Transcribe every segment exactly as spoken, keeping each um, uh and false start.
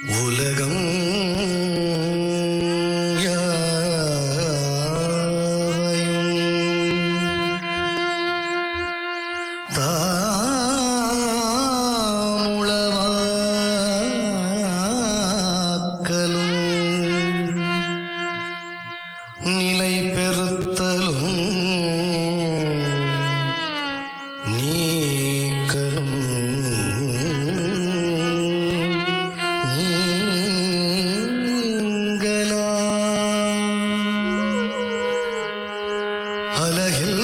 உலகம் நிலை பெறுத்தலும் நீக்கலும் நீங்களா அலகில்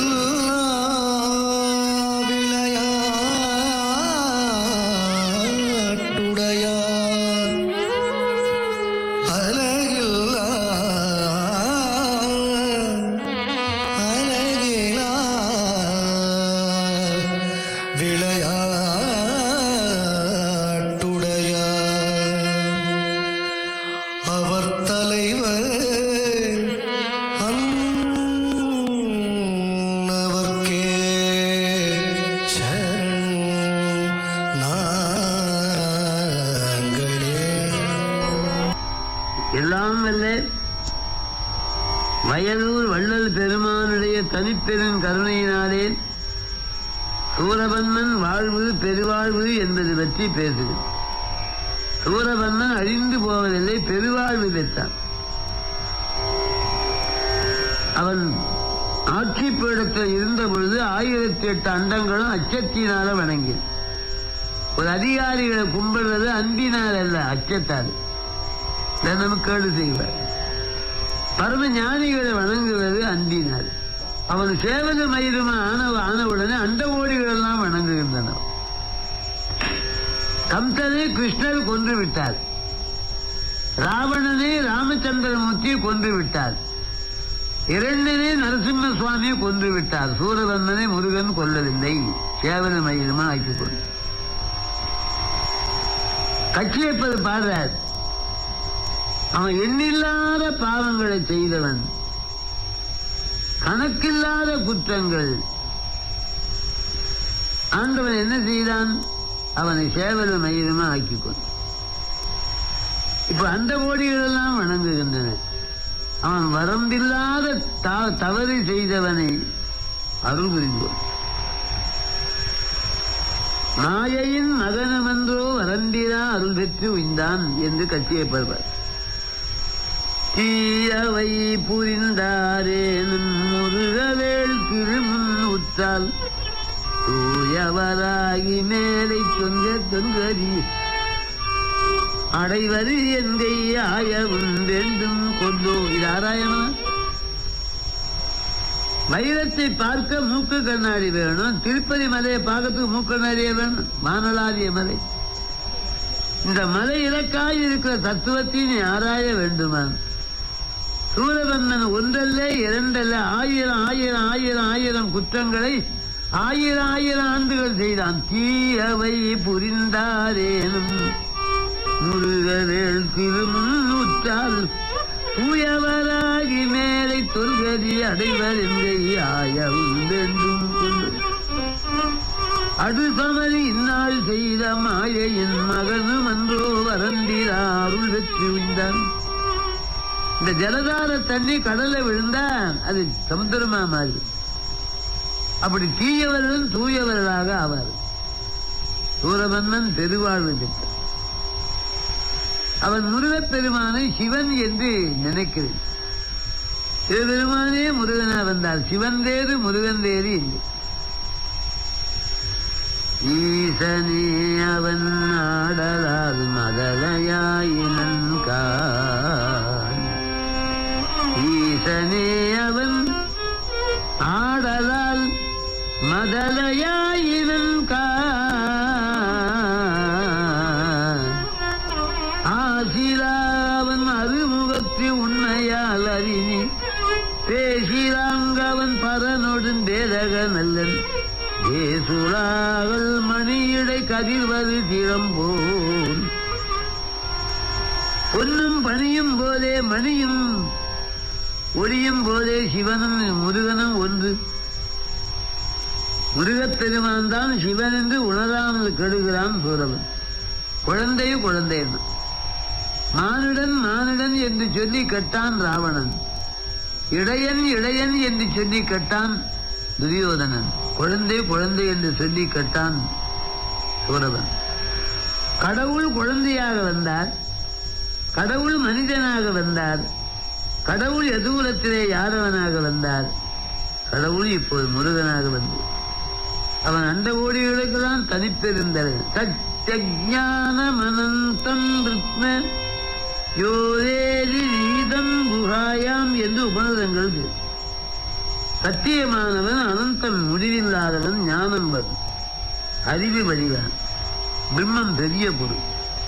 விளையாட்டுடையார் அலகில் அவர் தலைவர் அன்னவர்க்கே நாங்களே. எல்லாம் வல்ல வயலூர் வள்ளல் பெருமானுடைய தனிப்பெரும் கருணையினாலே சூரபன்மன் வாழ்வு பெருவாழ்வு என்பது பற்றி பேசுகிறேன். சூரபன்மன் அழிந்து போவதில்லை, பெருவாழ்வு பெற்றான். அவன் ஆட்சி பீடத்தில் இருந்த பொழுது ஆயிரத்தி எட்டு அண்டங்களும் அச்சத்தினால வணங்கி, ஒரு அதிகாரிகளை கும்பிடுறது அன்பினால் அல்ல, அச்சத்தால். நமக்கேடு செய்வார். பரம ஞானிகளை வணங்குவது அன்பினால். அவன் சேவக மயிலுமா ஆனவ ஆனவுடனே அண்டகோடிகள் எல்லாம் வணங்குகின்றன. கம்சனை கிருஷ்ணர் கொன்று விட்டார், ராவணனை ராமச்சந்திரமூர்த்தி கொன்று விட்டார், இரண்டனை நரசிம்ம சுவாமி கொன்று விட்டார். சூரபன்மனை முருகன் கொல்லவில்லை, சேவக மயிலுமா ஆக்கிக் கொண்டு கட்சியப்பது பாடுறார். அவன் எண்ணில்லாத பாவங்களை செய்தவன், கணக்கில்லாத குற்றங்கள். ஆண்டவன் என்ன செய்தான்? அவனை சேவல மயிலுமா ஆக்கிக் கொண்டு இப்ப அந்த கோடிகள் எல்லாம் வணங்குகின்றன. அவன் வரம்பில்லாத தவறு செய்தவனை அருள் புரிந்தோம். நாயையின் மகனமன்றோ வரம்பிலா அருள் பெற்று உய்ந்தான் என்று கட்சியப்படுவார். தீயவை புரிந்தாரேனும் முருகவேள் திருமுன் உற்றால் தூயவராகி மேலை தொங்க தொங்கரி அடைவது எந்தை ஆயவும் வேண்டும் கொண்டோ. இது ஆராயணும். வைரத்தை பார்க்க மூக்கு கண்ணாடி வேணும், திருப்பதி மலையை பார்க்கறதுக்கு மூக்கு கண்ணாடியே வேணும், வானலாதிய மலை. இந்த மலை இலக்காய் இருக்கிற தத்துவத்தை நீ ஆராய வேண்டுமா? சூரபன்மன் ஒன்றல்ல இரண்டல்ல ஆயிரம் ஆயிரம் ஆயிரம் ஆயிரம் குற்றங்களை ஆயிரம் ஆயிரம் ஆண்டுகள் செய்தான். தீயவை புரிந்தாரேனும் முருகவேள் திருமுன் உற்றால் தூயவராகி மேலை தொல்கதி அடைவர் எந்தை ஆயவும் வேண்டும் கொண்டு அது சமரி இந்நாள் செய்த மாயையின் மகனும் அன்றோ வரந்திரா அருள் வெற்றி உய்ந்தான். இந்த ஜலதார தண்ணி கடல்ல விழுந்தா அது சமுத்திரமா மாறி, அப்படி தீயவர்களும் தூயவர்களாக ஆவார். சூரபன்மன் பெருவாழ்வு பெற்றார். அவன் முருகப்பெருமானை சிவன் என்று நினைக்கிறேன். சிவபெருமானே முருகனா வந்தார். சிவன் வேறு முருகன் வேறு இல்லை. ஈசனே அவன் ஆடலால் மதலையாயினன் கான். ஈசனே அவன் ஆடலால் மதலையாயினன் கான். ஆசிலாவன் அருமுகத்து உண்மையால் அறினி பேசிலாங்கவன் பரனொடும் தேதக நல்லன் ஏசுலாகல் மணியிடை கதிர்வது திறம்போல். பொன்னும் பணியும் போதே மணியும் ஒளியும் போதே சிவனும் முருகனும் ஒன்று. முருகப்பெருமான் தான் சிவன் என்று உணராமல் கெடுகிறான் சூரவன். குழந்தையும் குழந்தை மானுடன் மானுடன் என்று சொல்லி கட்டான் ராவணன். இடையன் இடையன் என்று சொல்லி கட்டான் துரியோதனன். குழந்தை குழந்தை என்று சொல்லி கட்டான் சூரபன். கடவுள் குழந்தையாக வந்தார், கடவுள் மனிதனாக வந்தார், கடவுள் எதுகுலத்திலே யாதவனாக வந்தார், கடவுள் இப்போது முருகனாக வந்து அவன் அண்ட கோடிகளுக்குதான் தனிப்பெருந்தர். சத்யஞானமனந்தம் ருத்ம யோரேதி நீதம் குஹாயாம் என்று உபநிடங்கள். சத்தியமானவன், அனந்தம் முடிவில்லாதவன், ஞானம் வரும், அறிவு வழிவான், பிரம்மம் பெரிய பொருள்.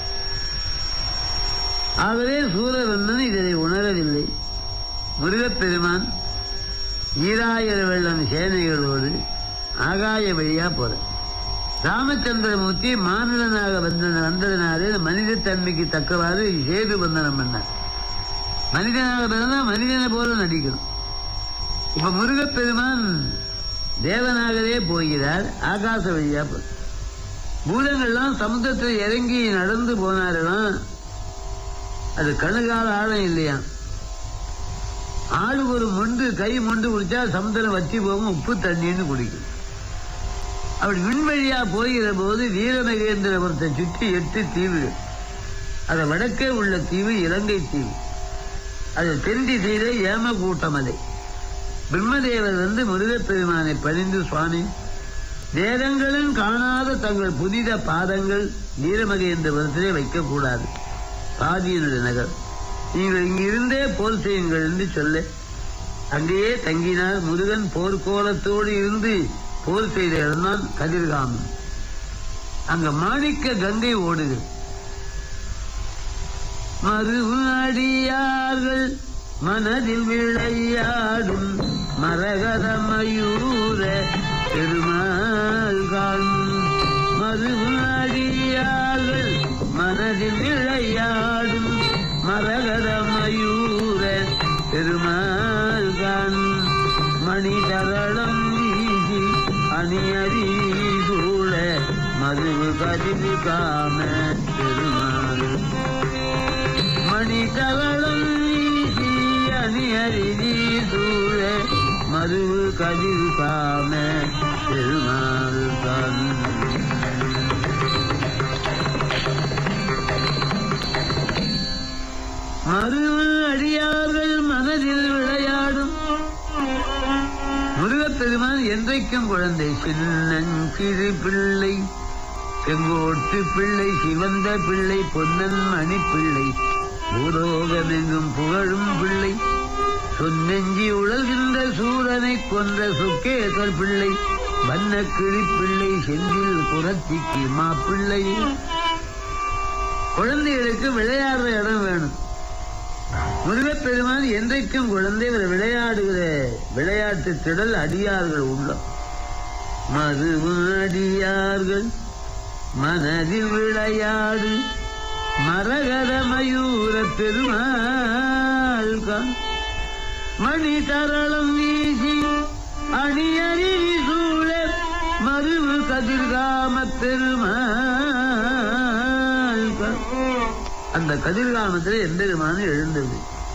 ஆகவே சூரவந்தன் இதனை உணரவில்லை. முருகப்பெருமான் ஈராயிர வெள்ளம் சேனைகளோடு ஆகாய வழியா போற. ராமச்சந்திரமூர்த்தி மானுடனாக வந்த வந்ததனாலே மனித தன்மைக்கு தக்கவாறு சேது பந்தனம் பண்ணார். மனிதனாக பிறந்தா மனிதனை போல நடிக்கணும். இப்ப முருகப்பெருமான் தேவனாகவே போகிறார், ஆகாச வழியா போற. பூதங்கள்லாம் சமுத்திரத்தில் இறங்கி நடந்து போனாரெல்லாம் அது கணுகால ஆழம் இல்லையா. ஆளுக்கு ஒரு மொண்டு கை மொண்டு குடிச்சா சமுத்திரம் வற்றி போகும், உப்பு தண்ணின்னு குடிக்கும். அப்படி விண்வழியா போகிற போது வீரமகேந்திரபுரத்தை சுற்றி எட்டு தீவு. அது வடக்கே உள்ள தீவு இலங்கை தீவு. அது தென் திசையிலே ஏமக்கூட்டமலை. பிரம்மதேவர் வந்து முருகப்பெருமானை பணிந்து, சுவாமி, வேதங்களும் காணாத தங்கள் புனித பாதங்கள் வீரமகேந்திரபுரத்திலே வைக்கக்கூடாது, பாதியினுடைய நகர், நீங்கள் இங்கிருந்தே போர் செய்யுங்கள் என்று சொல்ல அங்கேயே தங்கினார். முருகன் போர்க்கோலத்தோடு இருந்து போர் செய்த இடம்தான் கதிர்காமம். அங்க மாணிக்க கங்கை ஓடுகிறது. மறுஅடியார்கள் மனதில் விளையாடும் மரகத மயூர பெருமாள் காணும். மறுஅடியார்கள் மனதில் விளையாடும் மரகத மயூர பெருமாள் காணும். மணிதரளம் வீசி அணியறி சூழ மதுவு கதிவு காம பெருமாள். மணிதரளம் வீசி அணியறி சூழ மதுவு கதிவு காம பெருமாள் காணும். மருவ அடியார்கள் மனதில் விளையாடும் முருகப்பெருமான் என்றைக்கும் குழந்தை. சின்னஞ்சிறு பிள்ளை, செங்கோட்டு பிள்ளை, சிவந்த பிள்ளை, பொன்னன் மணி பிள்ளை, பூலோகமெங்கும் புகழும் பிள்ளை, சொன்னெஞ்சி உழல்கின்ற சூரனை கொன்ற சொக்கேசர் பிள்ளை, வண்ண கிளி பிள்ளை, செந்தில் புரத்திக்கு மாப்பிள்ளை. குழந்தைகளுக்கு விளையாடுற இடம் வேணும். முருகப்பெருமான் என்றைக்கும் குழந்தை விளையாடுகிற விளையாட்டு திடல் அடியார்கள் உள்ளம். மருவு அடியார்கள் மனதில் விளையாடு மரகத மயூர பெருமாள் காண். மணி தரளம் வீசி அணியறி சூழ மருவு கதிர்காம பெருமாள் காண். அந்த கதிர்காமத்தில் எம்பெருமான் எழுந்தது.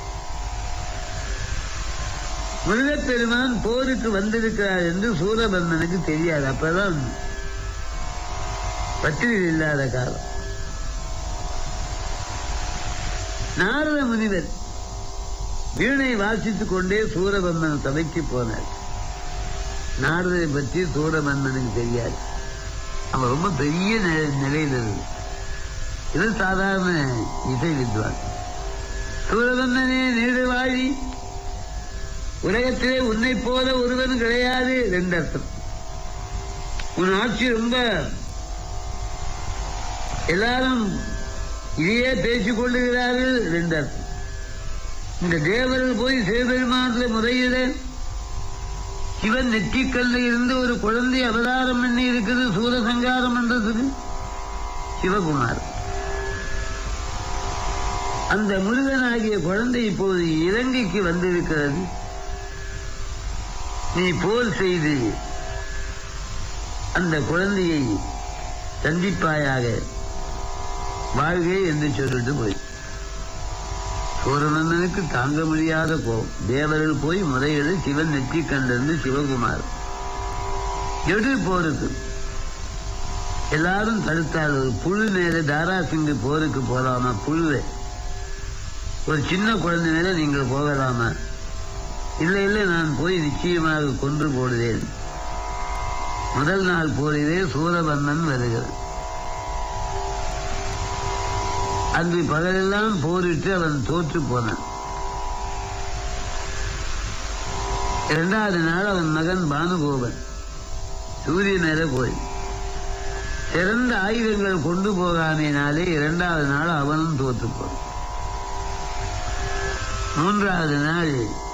முருகப்பெருமான் போருக்கு வந்திருக்கிறார் என்று சூரபந்தனுக்கு தெரியாது. அப்பதான் பத்திரிகை இல்லாத காலம். நாரத முனிவர் வீணை வாசித்துக் கொண்டே சூரபந்தன் சபைக்கு போனார். நாரதை பற்றி சூரபந்தனுக்கு தெரியாது. அவன் ரொம்ப பெரிய நிலையில் இருக்கு. இது சாதாரண இசை வித்வான். சூரபந்தனே நீடு வாழி, உலகத்திலே உன்னை போல ஒருவன் கிடையாது. ரெண்டு அர்த்தம். உன் ஆட்சி ரொம்ப, எல்லாரும் இதையே பேசிக் கொள்ளுகிறார்கள். ரெண்டு அர்த்தம். இந்த தேவர்கள் போய் சிவபெருமானத்தில் முறையிட சிவன் நெற்றிக்கல்ல இருந்து ஒரு குழந்தை அவதாரம் பண்ணி இருக்குது. சூரசங்காரம் பண்றதுக்கு சிவகுமார். அந்த முருகனாகிய குழந்தை இப்போது இலங்கைக்கு வந்திருக்கிறது. நீ போர் செய்து அந்த குழந்தையை சந்திப்பாயாக, வாழ்கை என்று சொல்லிட்டு போய் சூரமன்னனுக்கு தாங்க முடியாத கோபம். தேவர்கள் போய் முறையிட சிவன் நெற்றி கண்டிருந்து சிவகுமார் எடு போருக்கு எல்லாரும் தடுத்தார். ஒரு புழு மேல தாராசிங்கு போருக்கு போகலாமா? புழுவை ஒரு சின்ன குழந்தை மேல நீங்கள் போகலாமா? இல்லை இல்லை, நான் போய் நிச்சயமாக கொன்று போடுவேன். முதல் நாள் போரிலே சூரபன்மன் வருகிறது. அன்று பகலெல்லாம் போரிட்டு அவன் தோற்று போனான். இரண்டாவது நாள் அவன் மகன் பானுகோபன் சூரிய மேல போய் சிறந்த ஆயுதங்கள் கொண்டு போகாமையினாலே இரண்டாவது நாள் அவனும் தோற்று போனான். மூன்றாவது நாள்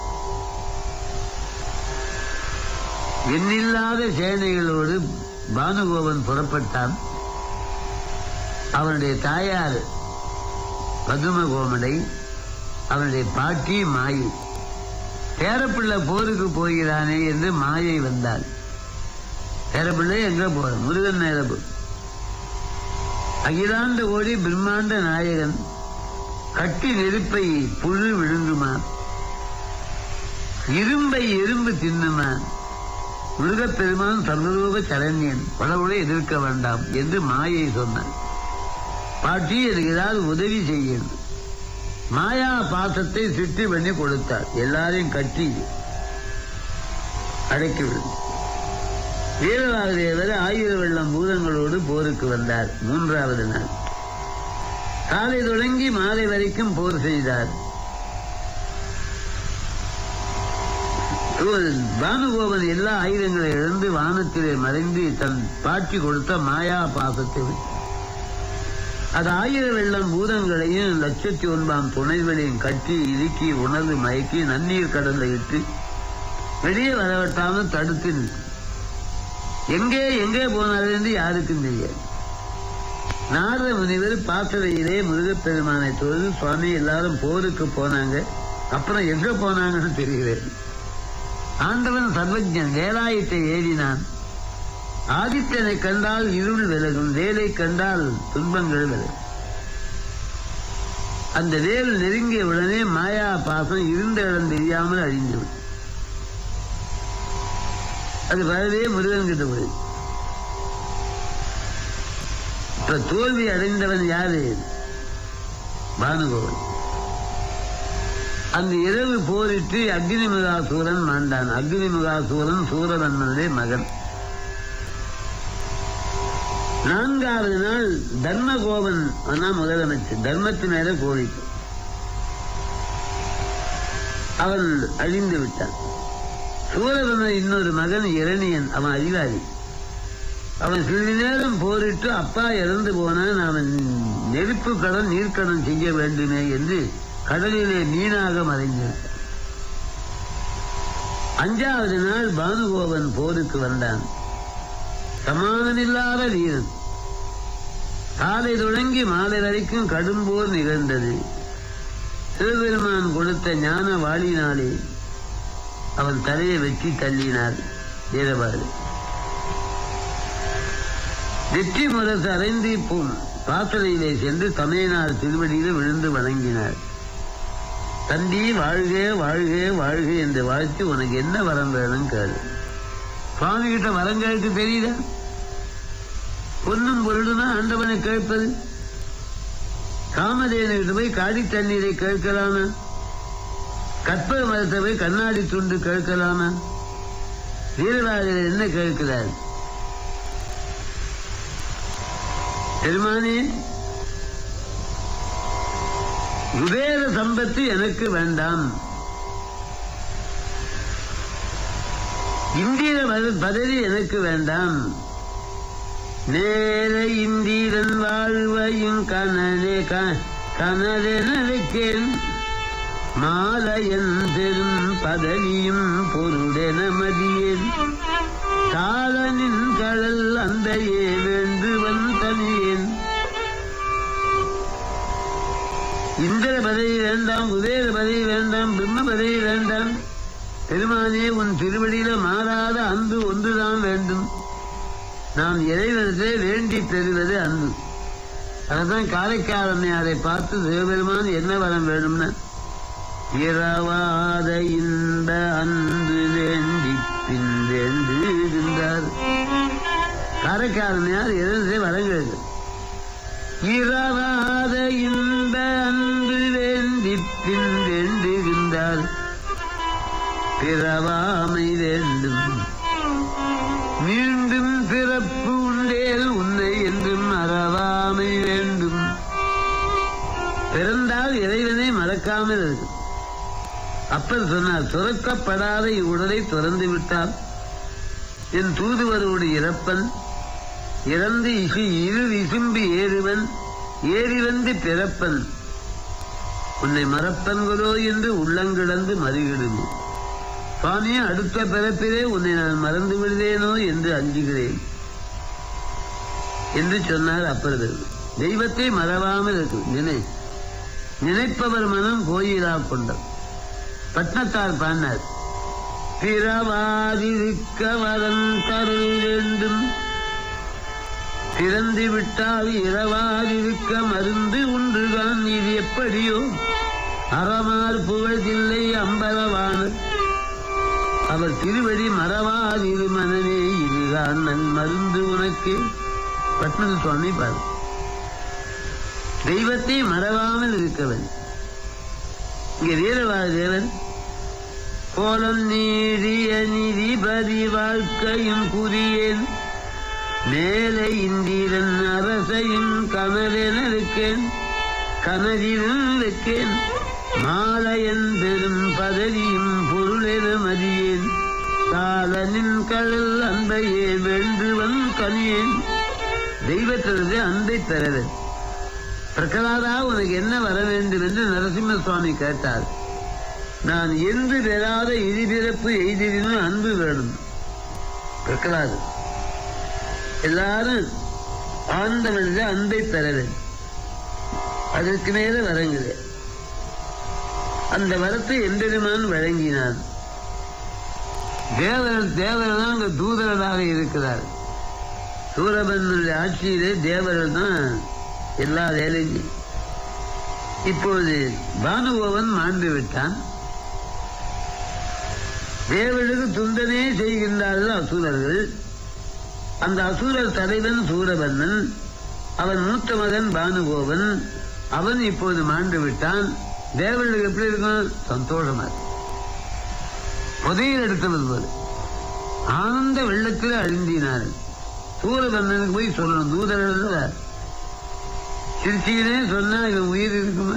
எண்ணில்லாத சேனைகளோடு பானுகோபன் புறப்பட்டான். அவனுடைய தாயார் பதுமகோமடை, அவனுடைய பாட்டி மாயை. பேரப்பிள்ளை போருக்கு போகிறானே என்று மாயை வந்தாள். பேரப்பிள்ளை எங்க போற? முருகன் நேரப்பு அகிலாண்ட கோடி பிரம்மாண்ட நாயகன் கட்டி நெருப்பை புழு விழுங்குமா, இரும்பை எறும்பு தின்னுமா, முருகப்பெருமான் சர்வரூப சரண்யன், பலவுட எதிர்க்க வேண்டாம் என்று மாயை சொன்னான். பாட்டி எனக்கு ஏதாவது உதவி செய்யணும். மாயா பாசத்தை சிட்டி பண்ணி கொடுத்தார். எல்லாரையும் கட்டி அடைக்கிவிடும். வீரவாகதேவர் ஆயிரம் வெள்ளம் பூதங்களோடு போருக்கு வந்தார். மூன்றாவது நாள் காலை தொடங்கி மாலை வரைக்கும் போர் செய்தார். பானுகோபன் எல்லா ஆயுதங்களை இழந்து வானத்திலே மறைந்து தன் பாட்டி கொடுத்த மாயா பாசத்தை விட்டு அது ஆயிரம் வெள்ளம் பூதங்களையும் லட்சத்தி ஒன்பாம் துணைகளையும் கட்டி இறுக்கி உணர்ந்து மயக்கி நன்னீர் கடலை இட்டு வெளியே வரவட்டாமல் தடுத்து நிற்கும். எங்கே எங்கே போனாலும் என்று யாருக்கும் தெரியாது. நாரத முனிவர் பாத்திரையிலே முருகப்பெருமானை தொழுது, சுவாமி எல்லாரும் போருக்கு போனாங்க, அப்புறம் எங்க போனாங்கன்னு தெரிகிறது. ஆண்டவன் சர்வஜன், வேலாயத்தை ஏறினான். ஆதித்தனை கண்டால் இருள் விலகும், வேலை கண்டால் துன்பங்கள் விலகும். அந்த வேல் நெருங்கிய உடனே மாயா பாசம் இருந்த இடம் தெரியாமல் அழிந்துவிடும். அது வரவே முருகன் கிட்ட போய் இப்ப தோல்வி அடைந்தவன் யாரு? பானுகோபன். அந்த இரவு போரிட்டு அக்னிமுகாசூரன் மாண்டான். அக்னிமுகாசூரன் சூரபன்மனுடைய மகன். நான்காவது நாள் தர்மகோபன் முதலமைச்சர், தர்மத்து மேல கோரிக்கை, அவன் அழிந்து விட்டான். சூரபன்மன் இன்னொரு மகன் இரணியன், அவன் அறிவாளி. அவன் சிறிது நேரம் போரிட்டு அப்பா இறந்து போனான், அவன் நெருப்பு கடன் நீர்க்கடன் செய்ய வேண்டுமே என்று கடலிலே மீனாக மறைந்திருந்தான். அஞ்சாவது நாள் பானுகோபன் போருக்கு வந்தான். சமானமில்லாத வீரன். காலை தொடங்கி மாலை வரைக்கும் கடும் போர் நிகழ்ந்தது. சிவபெருமான் கொடுத்த ஞான வாளினாலே அவன் தலையை வெற்றி தள்ளினார் வீரபாகு. வெற்றி முரசு அறைந்து பாசறையிலே சென்று தமையனார் திருவடியில் விழுந்து வணங்கினார். தந்தி வாழ்க வாழ்க வாழ்க என்று வாழ்த்து, உனக்கு என்ன வரம் வேணும் கேளு. சுவாமி கிட்ட வரம் கேட்க தெரியுதா? பொன்னும் பொருளுனா ஆண்டவனை கேட்பது. காமதேவனுக்கு போய் காடி தண்ணீரை கேட்கலாமா? கற்பக மரத்தை போய் கண்ணாடி துண்டு கேட்கலாமா? வீரராஜர் என்ன கேட்கிறார்? பெருமானே, குபேர சம்பத்து எனக்கு வேண்டாம், இந்திர பதவி எனக்கு வேண்டாம், நேர இந்திரன் வாழ்வையும் கனலே கனலெனக்கேன், மாலையன் பெரும் பதவியும் பொருடென மதியேன், காலனின் கடல் அந்தையே வேண்டுவன் தனியேன். இந்திர பதவி வேண்டாம், குபேர பதவி வேண்டாம், பிரம்ம பதவி வேண்டாம். பெருமானே, உன் திருவடியில மாறாத அன்பு ஒன்றுதான் வேண்டும். நாம் இறைவனத்தை வேண்டி பெறுவது அன்பு. அதான் காரைக்கால் அம்மையாரை பார்த்து சிவபெருமான் என்ன வரம் வேணும்னா, இரவாத இன்ப அன்பு வேண்டி பின் வேண்டு இருந்தார். காரைக்காரனையார் இறந்தே வரங்கிறது. இரவாத இன்ப அன்பு வேண்டி பின் வேண்டுகின்றார். பிறவாமை வேண்டும் மீண்டும் பிறப்பு உண்டேல் உன்னை என்றும் மறவாமை வேண்டும். பிறந்தால் இறைவனை மறக்காமல் இருக்கு. அப்பர் சொன்னார், துறக்கப்படாத இவ்வுடலை துறந்து விட்டால் என் தூதுவரோடு இறப்பன் இறந்து இசு இரு விசும்பி ஏறுவன் ஏறி வந்து பிறப்பன் உன்னை மறப்பன்களோ என்று உள்ளங்கிடந்து மறிவிடுமே. சுவாமியே, அடுத்த பிறப்பிலே உன்னை நான் மறந்து விடுவேனோ என்று அஞ்சுகிறேன் என்று சொன்னார் அப்பர். தெய்வத்தை மறவாமல் இருக்கு. நினை நினைப்பவர் மனம் கோயிலா கொண்டார். பட்னத்தார் பாடினார், பிறவாதிருக்க வரம் தருள் வேண்டும் பிறந்து விட்டால் இரவாதிருக்க மருந்து உண்டுதான் இது எப்படியோ அறமார் புகழ்தில்லை அம்பலவான அவர் திருவடி மறவாதிரு மனமே இதுதான் நன் மருந்து உனக்கு. பட்னத்து சுவாமி பாரு. தெய்வத்தை மறவாமல் இருக்கவன். இங்கே வீரவாத தேவன் கோலம் நீடிய நிதிபதி வாழ்க்கையும் புரியேன் மேலே இந்திரன் அரசையும் கனலென இருக்கேன் கனலிலும் இருக்கேன் மாலையன் பெரும் பதவியும் பொருளென மதியேன் காலனின் கடல் அன்பையே வேண்டுவன் கனியேன். தெய்வத்திலிருந்து அன்பை பெறவன். பிரகலாதா, உனக்கு என்ன வர வேண்டும் என்று நரசிம்ம சுவாமி கேட்டார். நான் என்று பெறாத இழிபிறப்பு எய்தினும் அன்பு வேணும். பிரகலாது எல்லாரும் ஆண்டவனிட அன்பை பெறவேன். அதற்கு மேல வரங்குது. அந்த வரத்தை எம்பெருமான் வழங்கினான். தேவர் தேவர்கள் தான் அங்க தூதரராக இருக்கிறார். சூரபன்மனுடைய ஆட்சியிலே தேவர்கள் தான் எல்லா வேலையும். இப்போது பானுபவன் மாண்டு விட்டான். தேவர்களுக்கு துந்தனே செய்கின்றார்கள் அசுரர்கள். அந்த அசுரர் தலைவன் சூரபன்மன், அவன் மூத்த மகன் பானுபவன். அவன் இப்போது மாண்டு விட்டான். தேவர்களுக்கு எப்படி இருக்கும்? சந்தோஷமா இருக்கு. புதையில் எடுத்தது போல ஆனந்த வெள்ளத்தில் அழிந்தினார். சூரபன்மனுக்கு போய் சொல்லணும். தூதர்கள் திருச்சியிலே சொன்னா இவன் உயிர் இருக்குமா?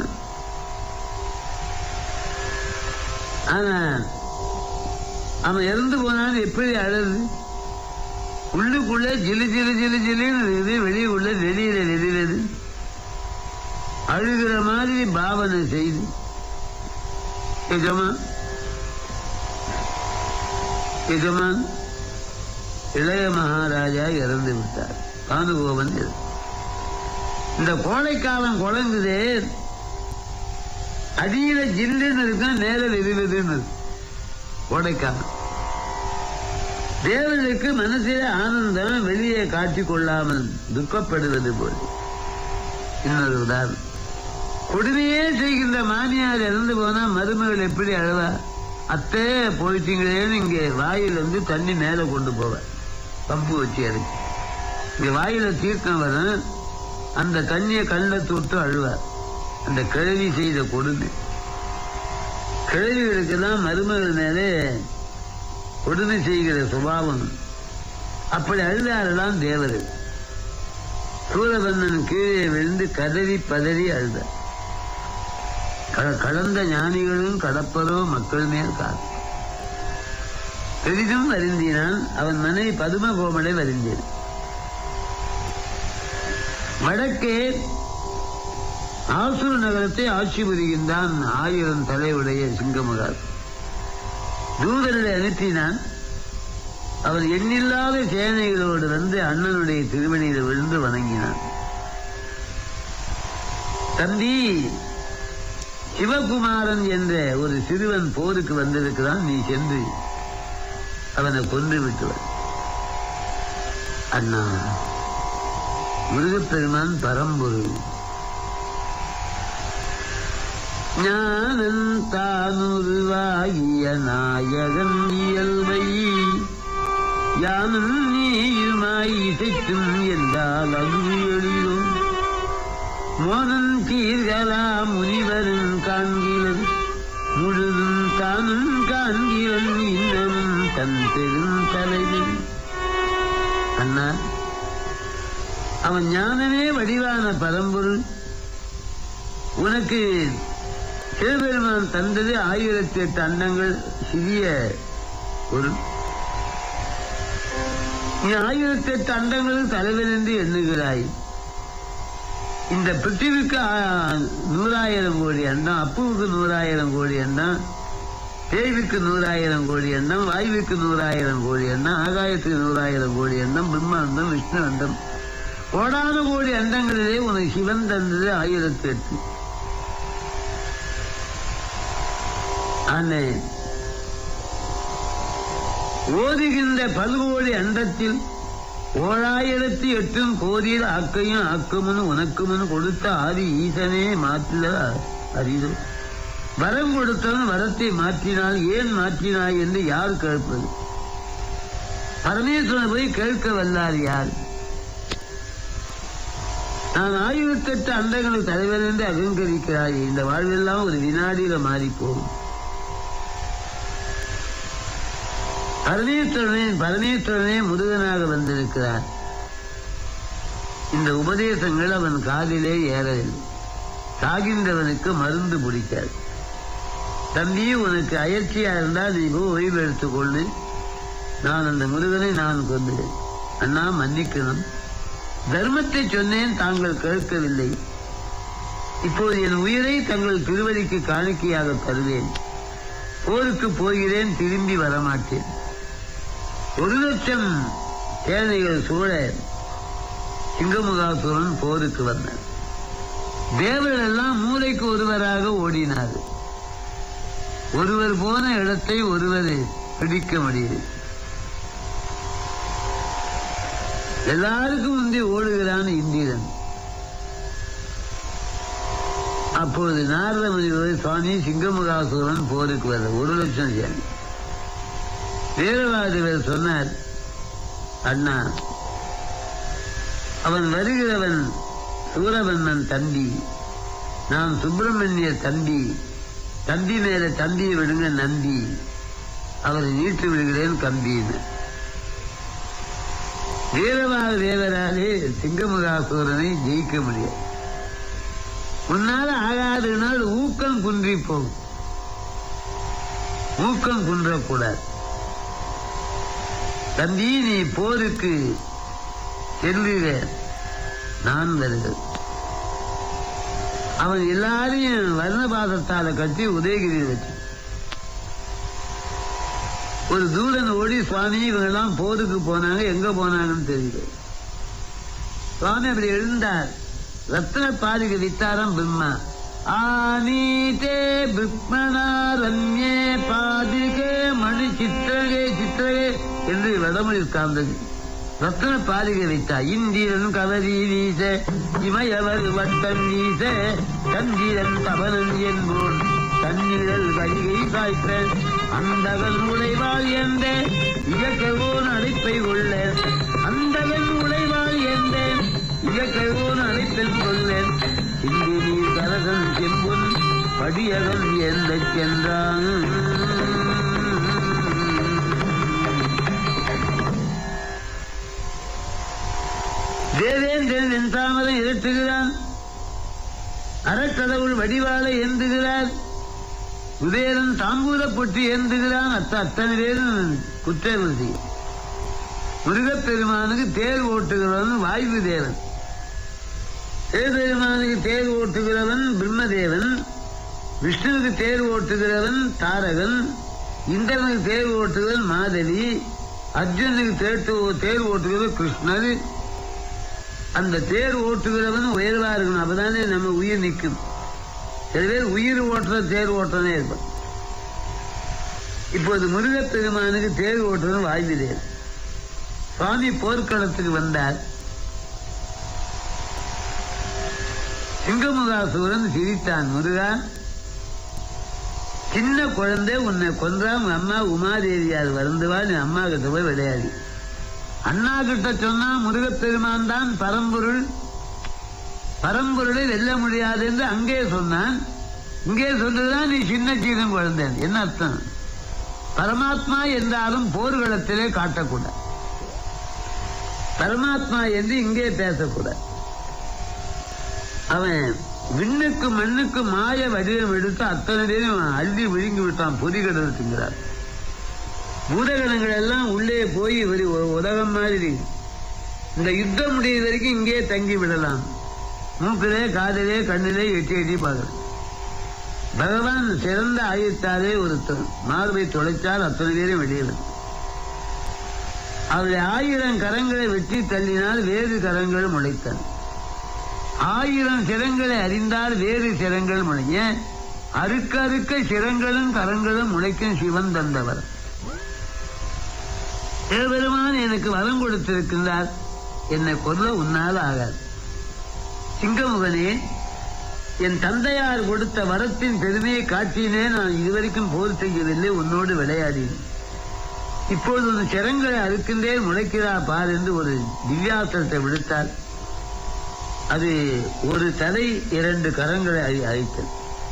ஆனா அவன் இறந்து போனான். எப்படி அழகு! உள்ளுக்குள்ள ஜிலு ஜிலு ஜிலு ஜிலுன்னு இருக்குது, வெளியே உள்ள வெளியில வெளியிலது அழுகிற மாதிரி பாவனை செய்து எஜமான் எஜமான் இளைய மகாராஜா இறந்து விட்டார். பானுகோபன். இந்த கோடைக்காலம் குழங்குதே, அடியில ஜில்லுன்னு இருக்கா, நேர வெறுவதுன்னு கோடைக்காலம். தேவனுக்கு மனசில ஆனந்தம் வெளியே காட்டிக் கொள்ளாமல் துக்கப்படுவது போல். இன்னொரு உதாரணம், கொடுமையே செய்கின்ற மாமியார் இறந்து போனா மருமகள் எப்படி அழுவா? அத்தே போயிட்டீங்களேன்னு இங்கே வாயில இருந்து தண்ணி மேல கொண்டு போவார், பம்பு வச்சு இறக்கி. இங்க வாயில தீர்க்கம் வரும், அந்த தண்ணியை கண்ணை தொட்டு அழுவார். அந்த கிழவி செய்த கொடுமை. கிழவிகளுக்கு தான் மருமகள் மேலே கொடுமை செய்கிற சுபாவம். அப்படி அழுதாரெல்லாம் தேவர்கள். சூரபன்மன் கீழே விழுந்து கதறி பதறி அழுதார். கடந்த ஞானிகளும் கடப்பதோ மக்கள் மேல் காது. பெரிதும் வருந்தினான். அவன் மனைவி பதும கோமலை வருந்தினான். வடக்கே ஆசூர் நகரத்தை ஆட்சி புரிகின்றான் ஆயிரம் தலையுடைய சிங்கமுகார். தூதர்களை அனுப்பினான். அவன் எண்ணில்லாத சேனைகளோடு வந்து அண்ணனுடைய திருமணியில் விழுந்து வணங்கினான். தம்பி, சிவகுமாரன் என்ற ஒரு சிறுவன் போருக்கு வந்திருக்கிறான், நீ சென்று அவனை கொன்று விட்டுவன். அண்ணா, முருகப்பெருமான் பரம்பொருள், ஞானன் தானுருவாகிய நாயகன் இயல்பை யானும் நீயுமாய் இசைக்கும் என்றால் அது எளிதும் மோனன் தீர்களா முனிவரும் காண்கிறன் முழுதும் தானும் காண்கிறன் இன்னமும் தன் பெரும் தலைவன். அண்ணா, அவன் ஞானமே வடிவான பரம்பொருள். உனக்கு சிவபெருமான் தந்தது ஆயிரத்தி எட்டு அண்டங்கள் சிறிய பொருள். நீ ஆயிரத்தி எட்டு அண்டங்கள் தலைவன் என்று எண்ணுகிறாய். இந்த பிருத்திவிக்கு நூறாயிரம் கோடி அண்டம், அப்புவுக்கு நூறாயிரம் கோடி அண்டம், தேவிக்கு நூறாயிரம் கோடி எண்ணம், வாயுவுக்கு நூறாயிரம் கோடி எண்ணம், ஆகாயத்துக்கு நூறாயிரம் கோடி எண்ணம், பிரம்மாண்டம், விஷ்ணு அண்டம், கோடான கோடி அண்டங்களிலே உனக்கு சிவன் தந்தது ஆயிரத்தி எட்டு. ஆனே ஓதுகின்ற பல்கோடி அண்டத்தில் ஓராயிரத்தி எட்டும் கோதியில் ஆக்கையும் ஆக்கமுன்னு உனக்குமுன்னு கொடுத்த ஆதி ஈசனே மாற்றுல அறிவு. வரம் கொடுத்தவன் வரத்தை மாற்றினால் ஏன் மாற்றினாய் என்று யார் கேட்பது? பரமேஸ்வரன் போய் கேட்க வல்லார் யார்? நான் ஆயிரத்தி எட்டு அண்டங்களுக்கு தலைவர் என்று அகங்கரிக்கிறாய். இந்த வாழ்வெல்லாம் ஒரு வினாடியில மாறிப்போகும். பரமேஸ்வரனே பரமேஸ்வரனே முருகனாக வந்திருக்கிறார். இந்த உபதேசங்கள் அவன் காதிலே ஏறவில்லை. சாகின்றவனுக்கு மருந்து பிடிக்காது. தம்பி, உனக்கு அயற்சியா இருந்தால் நீ ஓய்வு எடுத்துக்கொண்டு, நான் அந்த முருகனை நான் கொண்டேன். அண்ணா மன்னிக்கணும், தர்மத்தை சொன்னேன், தாங்கள் கேட்கவில்லை. இப்போது என் உயிரை தங்கள் திருவடிக்கு காணிக்கையாக தருவேன். போருக்கு போகிறேன், திரும்பி வரமாட்டேன். ஒரு லட்சம் சேனைகள் சூழ சிங்கமுகாசுரன் போருக்கு வந்தார். தேவர்கள் எல்லாம் மூளைக்கு ஒருவராக ஓடினார். ஒருவர் போன இடத்தை ஒருவர் பிடிக்க முடியாது. எல்லாருக்கும் முந்தி ஓடுகிறான் இந்திரன். அப்போது நாரத முனிவர், சுவாமி, சிங்கமுகாசுரன் போருக்கு வர ஒரு லட்சம் சேனை. வீரவாதிவர் சொன்னார், அண்ணா, அவன் வருகிறவன் சூரபன்மன் தம்பி, நான் சுப்பிரமணிய தம்பி. தம்பி மேல தம்பியை விடுங்க நம்பி, அவரை நீட்டு விடுகிறேன் கம்பின்னு. வீரவாத தேவராலே சிங்கமுகாசுரனை ஜெயிக்க முடியாது. உன்னால ஆகாதுனால் ஊக்கம் குன்றி போகும். ஊக்கம் குன்றக்கூடாது. தம்பி, நீ போருக்கு செல்லுக, நான் வருகிறேன். அவன் எல்லாரையும் வர்ணபாதத்தால கட்டி உதயகிரியில் வச்சு ஒரு தூரன் ஓடி, சுவாமி இவங்கெல்லாம் போருக்கு போனாங்க, எங்க போனாங்கன்னு தெரியல. சுவாமி அப்படி எழுந்தார். ரத்ன பாலிக வித்தாரம் பிரம்மா. ஆனீதே பிக்மணா ரம்யே பாதிகே மணி சித்திரகே சித்திரகே என்று வடமொழி காந்தது. ரத்ன பாலிகை வைத்தா. இந்திரன் கவரி வீச இமையவர் வட்டம் வீச கந்திரன் தவனன் என்போன் தன்னிழல் கைகை காய்த்த அந்தவன் உழைவாள் என்ற இயக்கவோன் அழைப்பை கொள்ள அந்தவன் உழைவாள் என்ற இயக்கவோன் அழைப்பில் கொள்ள இந்தி நீர் கரகன் செம்பொன் படியகன் எந்த சென்றான். தேவேந்திரன் என் தாமரை இரட்டுகிறான். அறக்கடவுள் வடிவாளை ஏந்துகிறார். உதயன் தாம்பூல பொட்டி ஏந்துகிறான். அத்த அத்தனை பேரும் குற்றவிருத்தி. முருகப்பெருமானுக்கு தேர் ஓட்டுகிறவன் வாயு தேவன். சிவபெருமானுக்கு தேர் ஓட்டுகிறவன் பிரம்மதேவன். விஷ்ணுவுக்கு தேர் ஓட்டுகிறவன் தாரகன். இந்திரனுக்கு தேர் ஓட்டுகிறவன் மாதவி. அர்ஜுனுக்கு தேர் தேர் ஓட்டுகிறவன் கிருஷ்ணர். அந்த தேர் ஓட்டுகிறவன் உயர்வா இருக்கணும். அப்பதானே நம்ம உயிர் நிற்கும். சில பேர் உயிர் ஓட்டுற தேர் ஓட்டுறனே இருப்பான். இப்போது முருகப்பெருமானுக்கு தேர் ஓட்டுறவன் வாயு தேவன். சுவாமி போர்க்களத்துக்கு வந்தார். சிங்கமுகாசூரன் சிரித்தான். முருகா, சின்ன குழந்தை உன்னை கொன்றா உங்க அம்மா உமாதேவியார் வருந்துவா, நீ அம்மா கிட்ட போய் விளையாடி. அண்ணா கிட்ட சொன்னா முருகப்பெருமான் தான் பரம்பொருள், பரம்பொருளை வெல்ல முடியாது என்று அங்கே சொன்னான். இங்கே சொல்றதுதான் நீ சின்ன சீதம் குழந்தை. என்ன அர்த்தம்? பரமாத்மா என்றாலும் போர்க்களத்திலே காட்டக்கூடாது, பரமாத்மா என்று இங்கே பேசக்கூடாது. அவன் விண்ணுக்கு மண்ணுக்கு மாய வடிவம் எடுத்து அத்தனை பேரும் அள்ளி விழுங்கி விட்டான். பொறிகடல் திங்கிறார். பூதகணங்கள் எல்லாம் உள்ளே போய் ஒரு உலகம் மாதிரி இந்த யுத்தம் முடிய வரைக்கும் இங்கே தங்கி விடலாம். மூக்கிலே காதிலே கண்ணிலே எட்டி எட்டி பார்க்கலாம். பகவான் சிறந்த ஆயுத்தாலே ஒருத்தர் மார்பை தொலைச்சால் அத்தனை பேரும் வெளியே. அவருடைய ஆயிரம் கரங்களை வெட்டி தள்ளினால் வேறு கரங்கள் முளைத்தன. ஆயிரம் சிரங்களை அறிந்தால் வேறு சிரங்கள் முளைய. அறுக்க அறுக்க சிரங்களும் கரங்களும் முளைக்கும் சிவன் தந்தவர். சிவபெருமான் எனக்கு வரம் கொடுத்திருக்கின்றார், என்னை கொல்ல உன்னால் ஆகாது. சிங்கமுகனே, என் தந்தையார் கொடுத்த வரத்தின் பெருமையை காட்டினே நான் இதுவரைக்கும் போர் செய்யவில்லை, உன்னோடு விளையாடினேன். இப்போது ஒரு சிரங்களை அறுக்கின்றே முளைக்கிறா பார் என்று ஒரு திவ்யாசத்தை விடுத்தார். அது ஒரு தலை இரண்டு கரங்களை அழித்தது.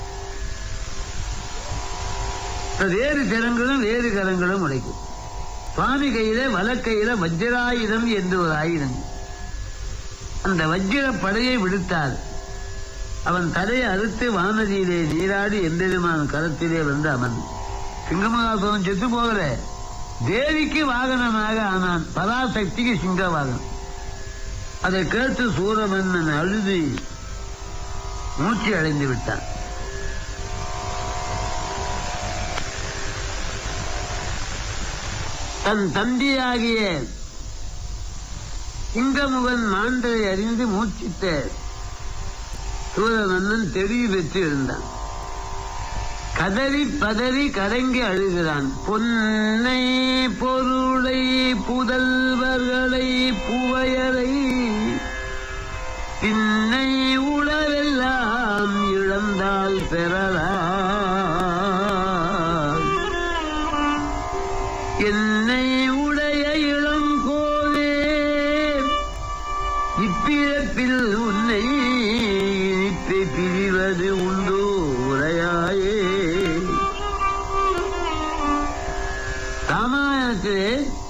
வேறு சிரங்களும் வேறு கரங்களும் முளைக்கும். சுவாமி கையில வலக்கையில வஜ்ராயுதம் என்று ஒரு ஆயுதம். அந்த வஜ்ர படையை விடுத்தார். அவன் தலையை அறுத்து வானதியிலே நீராடி எந்தெருமான கரத்திலே வந்து அவன் சிங்கமகாசுரன் செத்து போகல, தேவிக்கு வாகனமாக ஆனான். பராசக்திக்கு சிங்க வாகனம். அதை கேட்டு சூரமன்னன் அழுது மூச்சு அடைந்து விட்டான். தன் தம்பியாகிய சிங்கமுகன் மாண்டதை அறிந்து மூச்சிட்ட சூரமன்னன் தெளிவு பெற்று இருந்தான். கதறி பதறி கலங்கி அழுகிறான். பொன்னை பொருளை புதல்வர்களை புவையரை பின்னை உளவெல்லாம் இழந்தால் பெறலாம். என்னை உடைய இளங்கோலே இப்பிறப்பில் உன்னை இனிப்பை பிரிவது உண்டோ உரையாயே. ராமாயணத்திலே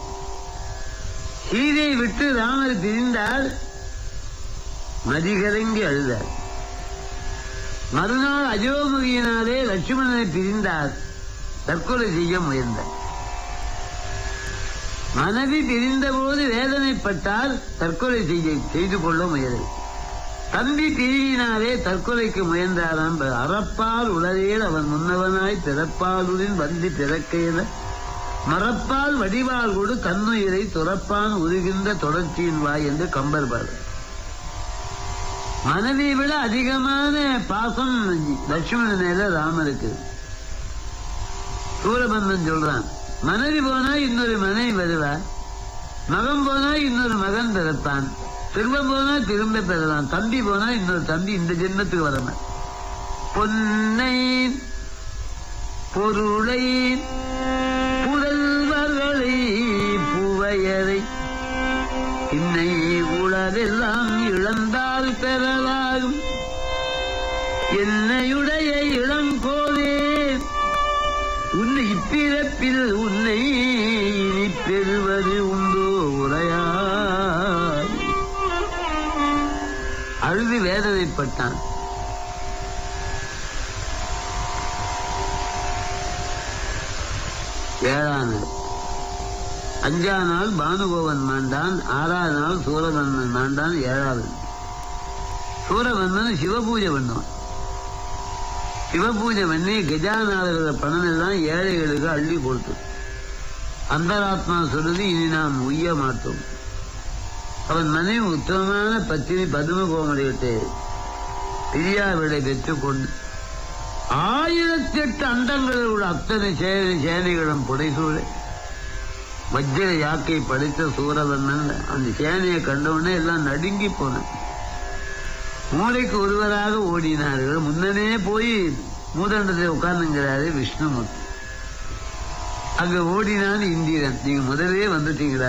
சீதை விட்டு ராமர் பிரிந்தால் மதிகலங்கி அழுதார். மறுநாள் அஜோமுகியினாலே லட்சுமணனை பிரிந்தார், தற்கொலை செய்ய முயன்றார். மனைவி பிரிந்த போது வேதனைப்பட்டால் தற்கொலை செய்ய செய்து கொள்ள முயல். தம்பி பிரிவினாலே தற்கொலைக்கு முயன்றாராம். அறப்பால் உலகில் அவன் முன்னவனாய் பிறப்பாலுடன் வந்து பிறக்கையில மரப்பால் வடிவால் கொடு தன்னுயிரை துறப்பான் உருகின்ற தொடர்ச்சியின் வாய் என்று கம்பர் பாடு. மனைவியை விட அதிகமான பாசம் லட்சுமணன் மேல ராமருக்கு. சூரபந்தன் சொல்றான், மனைவி போனா இன்னொரு மனைவி வருவா, மகன் போனா இன்னொரு மகன் பிறப்பான், செல்வம் போனா திரும்ப பெறலாம், தம்பி போனா இன்னொரு தம்பி இந்த ஜென்மத்துக்கு வரணும். பொன்னை பொருளை புதல்வர்களை புவையரை இன்னை உளவெல்லாம் இழந்தால் பெறலாகும். என்னையுடைய இளங்கோவே உன்னை இப்பிறப்பில் உன்னை இனி பெறுவது உண்டோ உரையாய். அழுது வேதனைப்பட்டான். ஏழாம் நாள் அஞ்சா நாள் பானுகோவன் மாண்டான், ஆறாவது நாள் சூரபந்தன் மாண்டான். ஏழாவது சூரபந்தன் சிவபூஜை பண்ணுவான். சிவபூஜை பண்ணி கஜாநாதர பணம் எல்லாம் ஏழைகளுக்கு அள்ளி கொடுத்து அந்தராத்மா சொல்லுது, இனி நாம் உய்ய மாட்டோம். அவன் மனைவி உத்தமமான பத்தினி பதும கோமடிவிட்டு பிரியாவிடை பெற்றுக்கொண்டு ஆயிரத்தி எட்டு அண்டங்களில் உள்ள அத்தனை சேனை சேனைகளும் புடைசூழ வஜ்ர யாக்கை படித்த சூரவண்ணன் அந்த சேனையை கண்டவுடனே எல்லாம் நடுங்கி போன. மூளைக்கு ஒருவராக ஓடினார்கள். முன்னனே போய் மூதண்டத்தில் உட்கார்ந்துங்கிறாரு விஷ்ணுமூர்த்தி. அங்க ஓடினான் இந்திரன். நீங்க முதலே வந்துட்டீங்களா?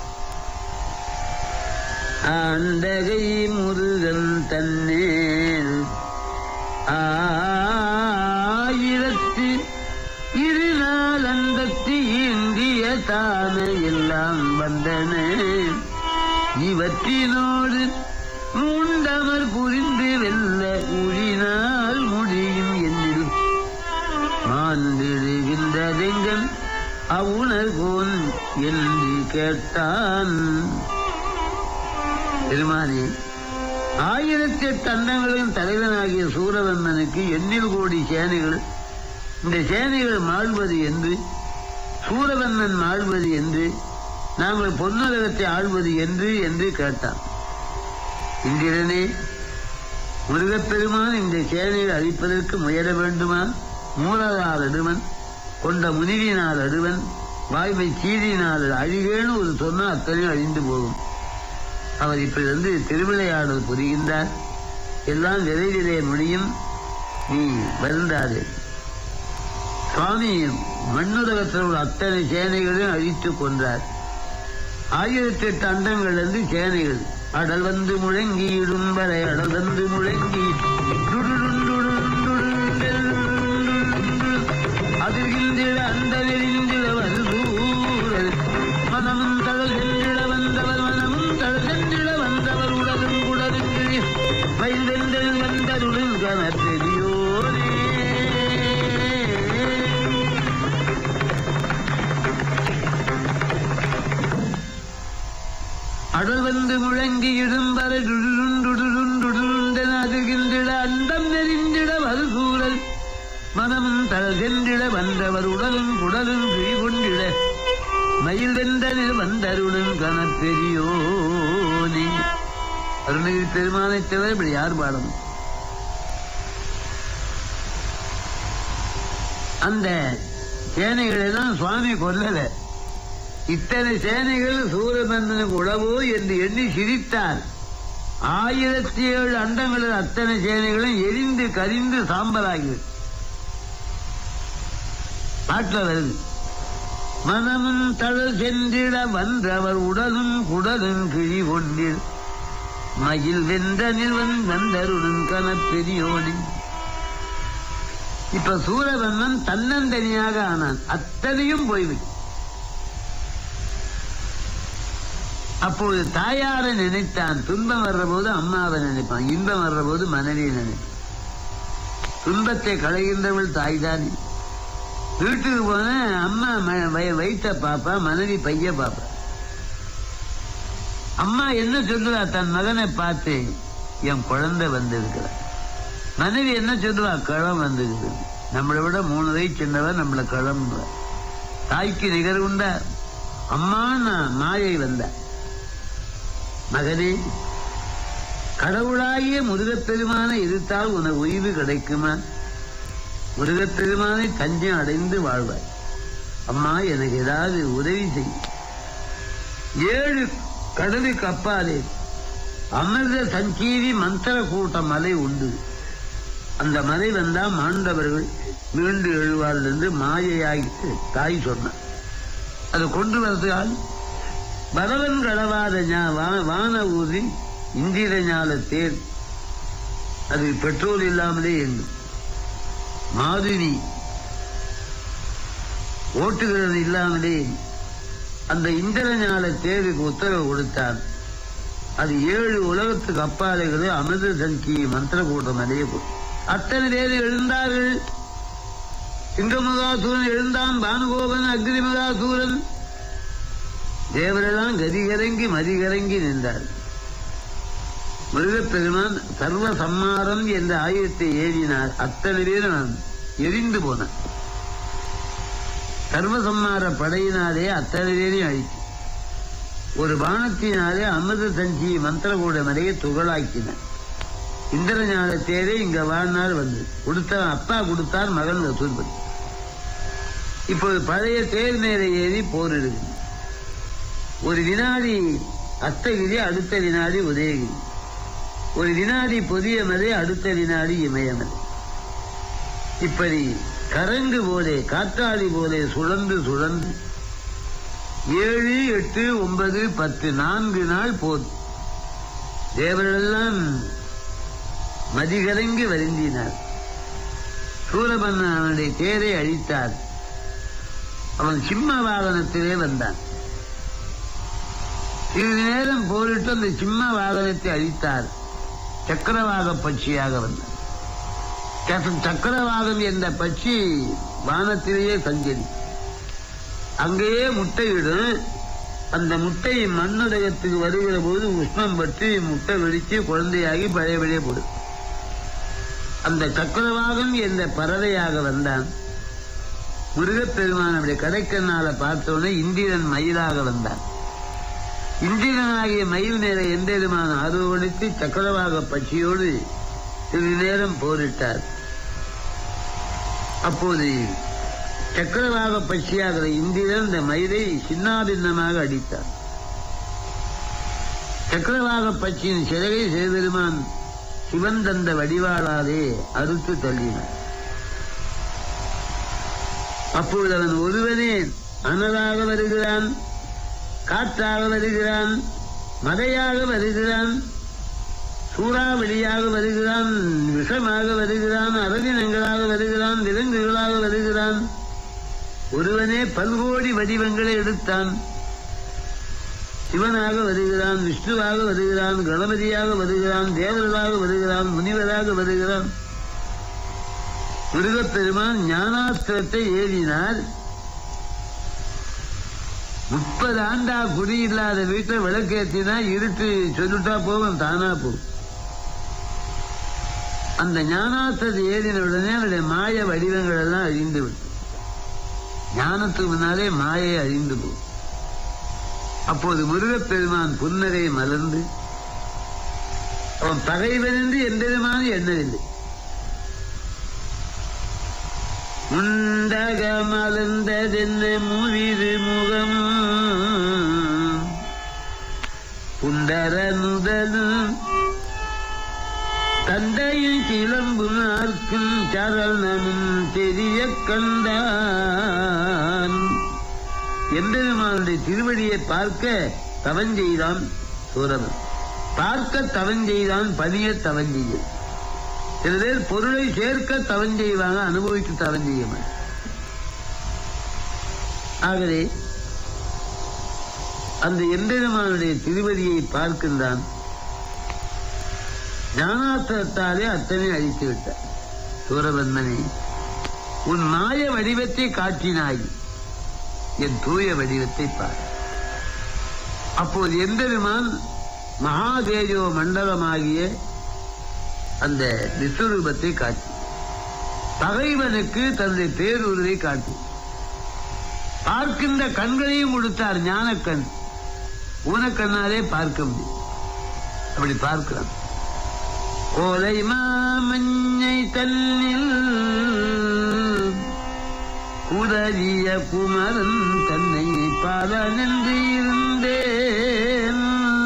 அண்டகை முருகன் தன்னேல் ஆயிரத்தி இருநாள் அண்டத்தி இந்திய தானே எல்லாம் வந்தன. இவற்றினோடு மூண்டவர் புரிந்து வெல்ல ஊழினால் முடியும் என்னில் மாண்டிடுகின்றதெங்கன் அவுணர்கோன் என்று கேட்டான். பெருமானே, ஆயிரத்தி எட்டு அண்டங்களின் தலைவனாகிய சூரவன்மனுக்கு எண்ணில் கோடி சேனைகள், இந்த சேனைகள் மாழ்வது என்று, சூரவன்மன் மாழ்வது என்று, நாங்கள் பொன்னுலகத்தை ஆழ்வது என்று என்று கேட்டான். இந்திரனே, முருகப்பெருமான் இந்த சேனையை அழிப்பதற்கு முயல வேண்டுமா? மூலதால் அடுவன், கொண்ட முனிவினால் அடுவன், வாய்மை சீரினால் அழிவேன்னு ஒரு சொன்னா அத்தனையும் அழிந்து போகும். அவர் இப்படி வந்து திருவிளையாடல் புரிகின்றார். எல்லாம் விரைவிலே முடியும், நீ வருந்தாதே. சுவாமி மண்ணுலகத்தில் உள்ள அத்தனை சேனைகளையும் அழித்துக் கொண்டார். ஆயிரத்தி எட்டு அண்டங்கள் வந்து சேனைகள் அடல் வந்து முழங்கி இடும்பரை அடல் வந்து முழங்கி அதிர்கின்ற அந்த நெறிந்திட வருதூரல் மனமும் தழல் சென்றிட வந்தவர் மனமும் தழல் சென்றிட வந்தவர் உடலும் குடலுக்கு வைந்தெந்தல் வந்தருடன் கன பெரியோரே. அடல் வந்து முழங்கி இடும்பரை அதிர்கின்ற அண்டம் நெறிந்திட வருதூரல் மனமும் தழல் சென்றிட வந்தவர் உடலும் குடலும் கிழி கொண்டிட மயில் வெந்தனில் வந்தருடன் கன பெரியோனே. அருணகிரி பெருமானை தவிர இப்படி யார் பாடம்? அந்த சேனைகளை தான் சுவாமி கொல்லல. இத்தனை சேனைகள் சூரபந்தனுக்கு உழவோ என்று எண்ணி சிரித்தார். ஆயிரத்தி ஏழு அண்டங்களில் அத்தனை சேனைகளும் எரிந்து கரிந்து சாம்பலாகி பாட்டில் வருது. மனமும் தழல் சென்றிட வந்தவர் உடலும் குடலும் கிழி கொண்டில் மயில் வெந்தனில் வந்தருடன் கன பெரியோனி. இப்ப சூரபன்மன் தன்னந்தனியாக ஆனான், அத்தனையும் போய்விட்டு. அப்போது தாயாரை நினைத்தான். துன்பம் வர்ற போது அம்மாவை நினைப்பான், இன்பம் வர்ற போது மனைவியை நினைப்பான். துன்பத்தை களைகின்றவள் தாய்தானே. வீட்டுக்கு போன அம்மா வயிற்ற பாப்பா, மனைவி பைய பாப்பா. அம்மா என்ன சொல்லுவா தன் மகனை பார்த்து? என் குழந்தை வந்திருக்கிறார். மனைவி என்ன சொல்லுவா? கிழம் வந்துருக்குது. நம்மளை விட மூணு வயசு சின்னவர் நம்மளை கிழம்புவா. தாய்க்கு நிகர் உண்டா? அம்மா நான் மாயை வந்த மகனே, கடவுளாகிய முருகப்பெருமானை எதிர்த்தால் உனக்கு உய்வு கிடைக்குமா? முருகப்பெருமானை தஞ்சம் அடைந்து வாழ்வாய். அம்மா எனக்கு ஏதாவது உதவி செய். ஏழு கடலுக்கு அப்பாலே அமிர்த சஞ்சீவி மந்திர கூட்ட மலை உண்டு. அந்த மலை வந்தா மாண்டவர்கள் மீண்டு எழுவார்கள் என்று மாயையாகிட்டு தாய் சொன்னார். அதை கொண்டு வரதுக்கால் பரவன் கடவாத வான ஊதி இந்திர ஞால தேர், அது பெட்ரோல் இல்லாமலே எங்கும் மாதிரி ஓட்டுகிறது இல்லாமலே அந்த இந்திர ஞால தேருக்கு உத்தரவு கொடுத்தான். அது ஏழு உலகத்துக்கு அப்பாலைகளே அமிர்த சங்கி மந்திர கூட்டம் அடைய போய் அத்தனை பேர் எழுந்தார்கள். சிங்கமுகாசூரன் எழுந்தான், பானுகோபன், அக்னிமுகாசூரன், தேவரெல்லாம் கதிகரங்கி மதிகரங்கி நின்றார். முருகப்பெருமான் சர்வ சம்மாரம் என்ற ஆயுதத்தை ஏறினார். அத்தனை பேரும் எரிந்து போனார். சர்வசம்மார படையினாலே அத்தனை பேரையும் அழித்து ஒரு பானத்தினாலே அமிர்த சஞ்சி மந்திரகூட மலையை துகளாக்கினார். இந்திரஞான தேரே இங்க வாழ்நாள் வந்து கொடுத்த அப்பா கொடுத்தார், மகன் வசூல்படி. இப்போது பழைய தேர் மேலே ஏறி போரிடுது. ஒரு வினாடி அஸ்தகிரி, அடுத்த வினாடி உதயகிரி, ஒரு வினாடி பொதிய மலை, அடுத்த வினாடி இமயமலை. இப்படி கரங்கு போலே காற்றாடி போலே சுழந்து சுழந்து ஏழு எட்டு ஒன்பது பத்து நான்கு நாள் போது தேவரெல்லாம் மதிகலங்கி வருந்தினார். சூரபன்மன் அவனுடைய தேரை அழித்தார். அவன் சிம்ம வாகனத்திலே வந்தான். சிறிது நேரம் போரிட்டு அந்த சிம்ம வாகனத்தை அழித்தார். சக்கரவாக பட்சியாக வந்தார். சக்கரவாகம் என்ற பட்சி வானத்திலேயே சஞ்சரி, அங்கேயே முட்டையிடும். அந்த முட்டை மண்ணுலகத்துக்கு வருகிற போது உஷ்ணம் பற்றி முட்டை வெடிச்சு குழந்தையாகி பழையபடியே போடும். அந்த சக்கரவாகம் என்ற பறவையாக வந்தான். முருகப்பெருமான் அப்படி கடைக்கண்ணால பார்த்தோன்னே இந்திரன் மயிலாக வந்தான். இந்திரனாகிய மயில் மேல எந்தெருமான ஆரோவணித்து சக்கரவாக பட்சியோடு சிறிது நேரம் போரிட்டார். அப்போது சக்கரவாக பட்சியாகிற இந்திரன் இந்த மயிலை சின்னாபின்னமாக அடித்தார். சக்கரவாக பட்சியின் சிறகை சிவபெருமான் சிவன் தந்த வடிவாளாலே அறுத்து தள்ளினார். அப்போது அவன் ஒருவனே அனலாக வருகிறான், காற்றாக வருகிறான், மலையாக வருகிறான், சூறாவளியாக வருகிறான், விஷமாக வருகிறான், அரவினங்களாக வருகிறான், விலங்குகளாக வருகிறான். ஒருவனே பல்கோடி வடிவங்களை எடுத்தான். சிவனாக வருகிறான், விஷ்ணுவாக வருகிறான், கணபதியாக வருகிறான், தேவர்களாக வருகிறான், முனிவராக வருகிறான். முருகப்பெருமான் ஞானாஸ்திரத்தை ஏறினார். முப்பது ஆண்டா குடியில்லாத வீட்டை விளக்கேற்றினா இருட்டு சொல்லிட்டா போகும், தானா போகும். அந்த ஞானாஸ்திரத்தை ஏறின உடனே அவருடைய மாய வடிவங்கள் எல்லாம் அழிந்து விட்டு, ஞானத்துக்கு முன்னாலே மாயை அழிந்து போகும். அப்போது முருகப்பெருமான் புன்னகை மலர்ந்து அவன் பகைவனின்றி எந்தவிதமான எண்ணவில்லை. முண்டக மலர்ந்ததென்ன முவிது முகம் புண்டர நுதலும் தந்தையும் கிளம்பு நாற்கும் சரணமும் தெரிய கண்டான். எம்பெருமானுடைய திருவடியை பார்க்க தவஞ்செய்தான் சூரபன். பார்க்க தவஞ்செய்தான் பணிய தவஞ்செய்ய. சில பேர் பொருளை சேர்க்க தவஞ்செய்வாங்க, அனுபவித்து தவஞ்செய்ய மாட்டாங்க. ஆகவே அந்த எம்பெருமானுடைய திருவடியை பார்க்கின்றான். ஞானாத்திரத்தாலே அத்தனை அழித்து விட்டார். சூரபன்மனே, உன் மாய வடிவத்தை காட்டினாய், என் தூய வடிவத்தை பார். அப்போது எம்பெருமான் மகாதேஜோ மண்டலமாகிய அந்த விஸ்வரூபத்தை காட்டி பகைவனுக்கு தன்னுடைய பேருருவை காட்டி பார்க்கின்ற கண்களையும் கொடுத்தார். ஞானக்கண், ஊனக்கண்ணாலே பார்க்க முடியும். அப்படி பார்க்கிறான். கோலை மாமஞ்சை தன்னில் உதவிய குமரன் தன்னை பாலனென்று இருந்தேன்,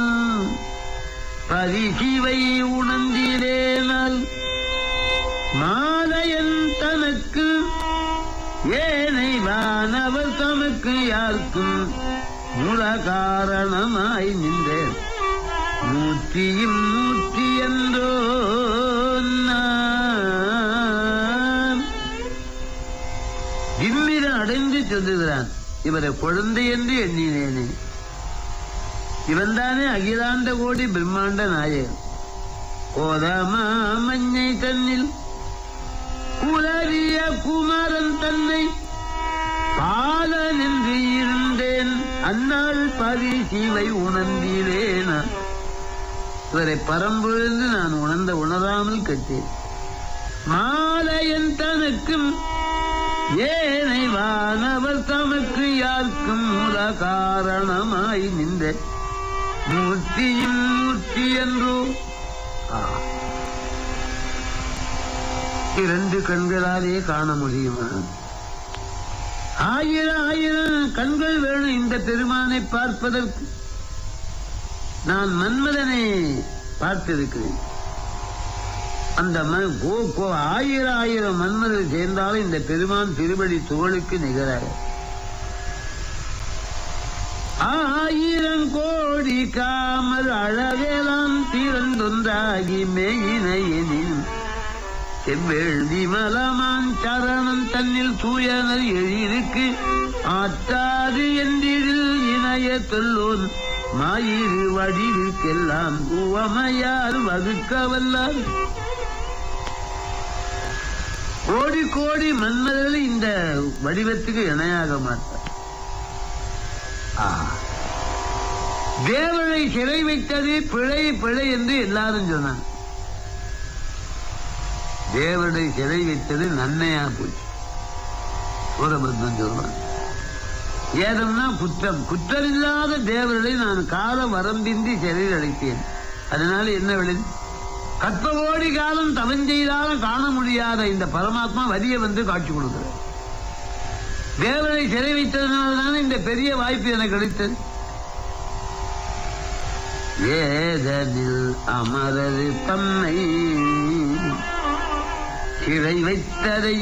பரிசிவை உணர்ந்திலேனால் மாலையன் தனக்கு ஏனை வானவர் தமக்கு யாருக்கும் மூல காரணமாய் நின்றேன், மூர்த்தியும் மூர்த்தி என்றோ இம்மிடம் அடைந்து சொல்லுகிறான். இவரை குழந்தை என்று எண்ணினேனே, இவன் தானே அகிலாண்ட கோடி பிரம்மாண்ட நாயகன். கோதமா மஞ்சை தன்னில் குலரிய குமாரன் தன்னை பாலன் என்று இருந்தேன், அந்நாள் பரிசிவை உணர்ந்தீரேன. இவரை பரம்பொழுது நான் உணர்ந்த உணராமல் கட்டேன். மாலையன் தனக்கும் ஏனை வானவர் தமக்கு யாருக்கும் மூல காரணமாய் நின்ற மூர்த்தியும் மூர்த்தி என்றோ. இரண்டு கண்களாலே காண முடியுமா? ஆயிரம் ஆயிரம் கண்கள் வேணும் இந்த பெருமானை பார்ப்பதற்கு. நான் மன்மதனை பார்த்திருக்கிறேன். அந்த ஆயிரம் ஆயிரம் மன்மர்கள் சேர்ந்தாலும் இந்த பெருமான் திருவடி துகளுக்கு நிகராக ஆயிரம் கோடி காமல் அழகெல்லாம் திறந்தொன்றாகி மேயினையெனின் செவ்வேள்வி மலமான் சரணம் தன்னில் தூயனர் எழிலுக்கு ஆற்றாது என்றில் இணைய தொல்லோன் மாயிரு வடிவுக்கெல்லாம் உவமையால் வகுக்க வல்லார். கோடி கோடி மன்மதர்கள் இந்த வடிவத்துக்கு இணையாக மாட்டார். தேவனை சிறை வைத்தது பிழை பிழை என்று எல்லாரும் சொன்னாங்க. தேவனை சிறை வைத்தது நன்மையா போச்சு. சூரபத்மன் சொல்றான், ஏதம்னா குற்றம் குற்றமில்லாத தேவர்களை நான் கால வரம்பின்றி சிறையில் அடைத்தேன். அதனால என்ன விளைவு? கற்பகோடி காலம் தவன் செய்தாலும் காண முடியாத இந்த பரமாத்மா வலிய வந்து காட்சி கொடுக்கிறார். தேவனை சிறை வைத்ததுனால்தான் இந்த பெரிய வாய்ப்பு எனக்கு கிடைத்தது. ஏதனில் அமரது தன்னை சிறை வைத்ததை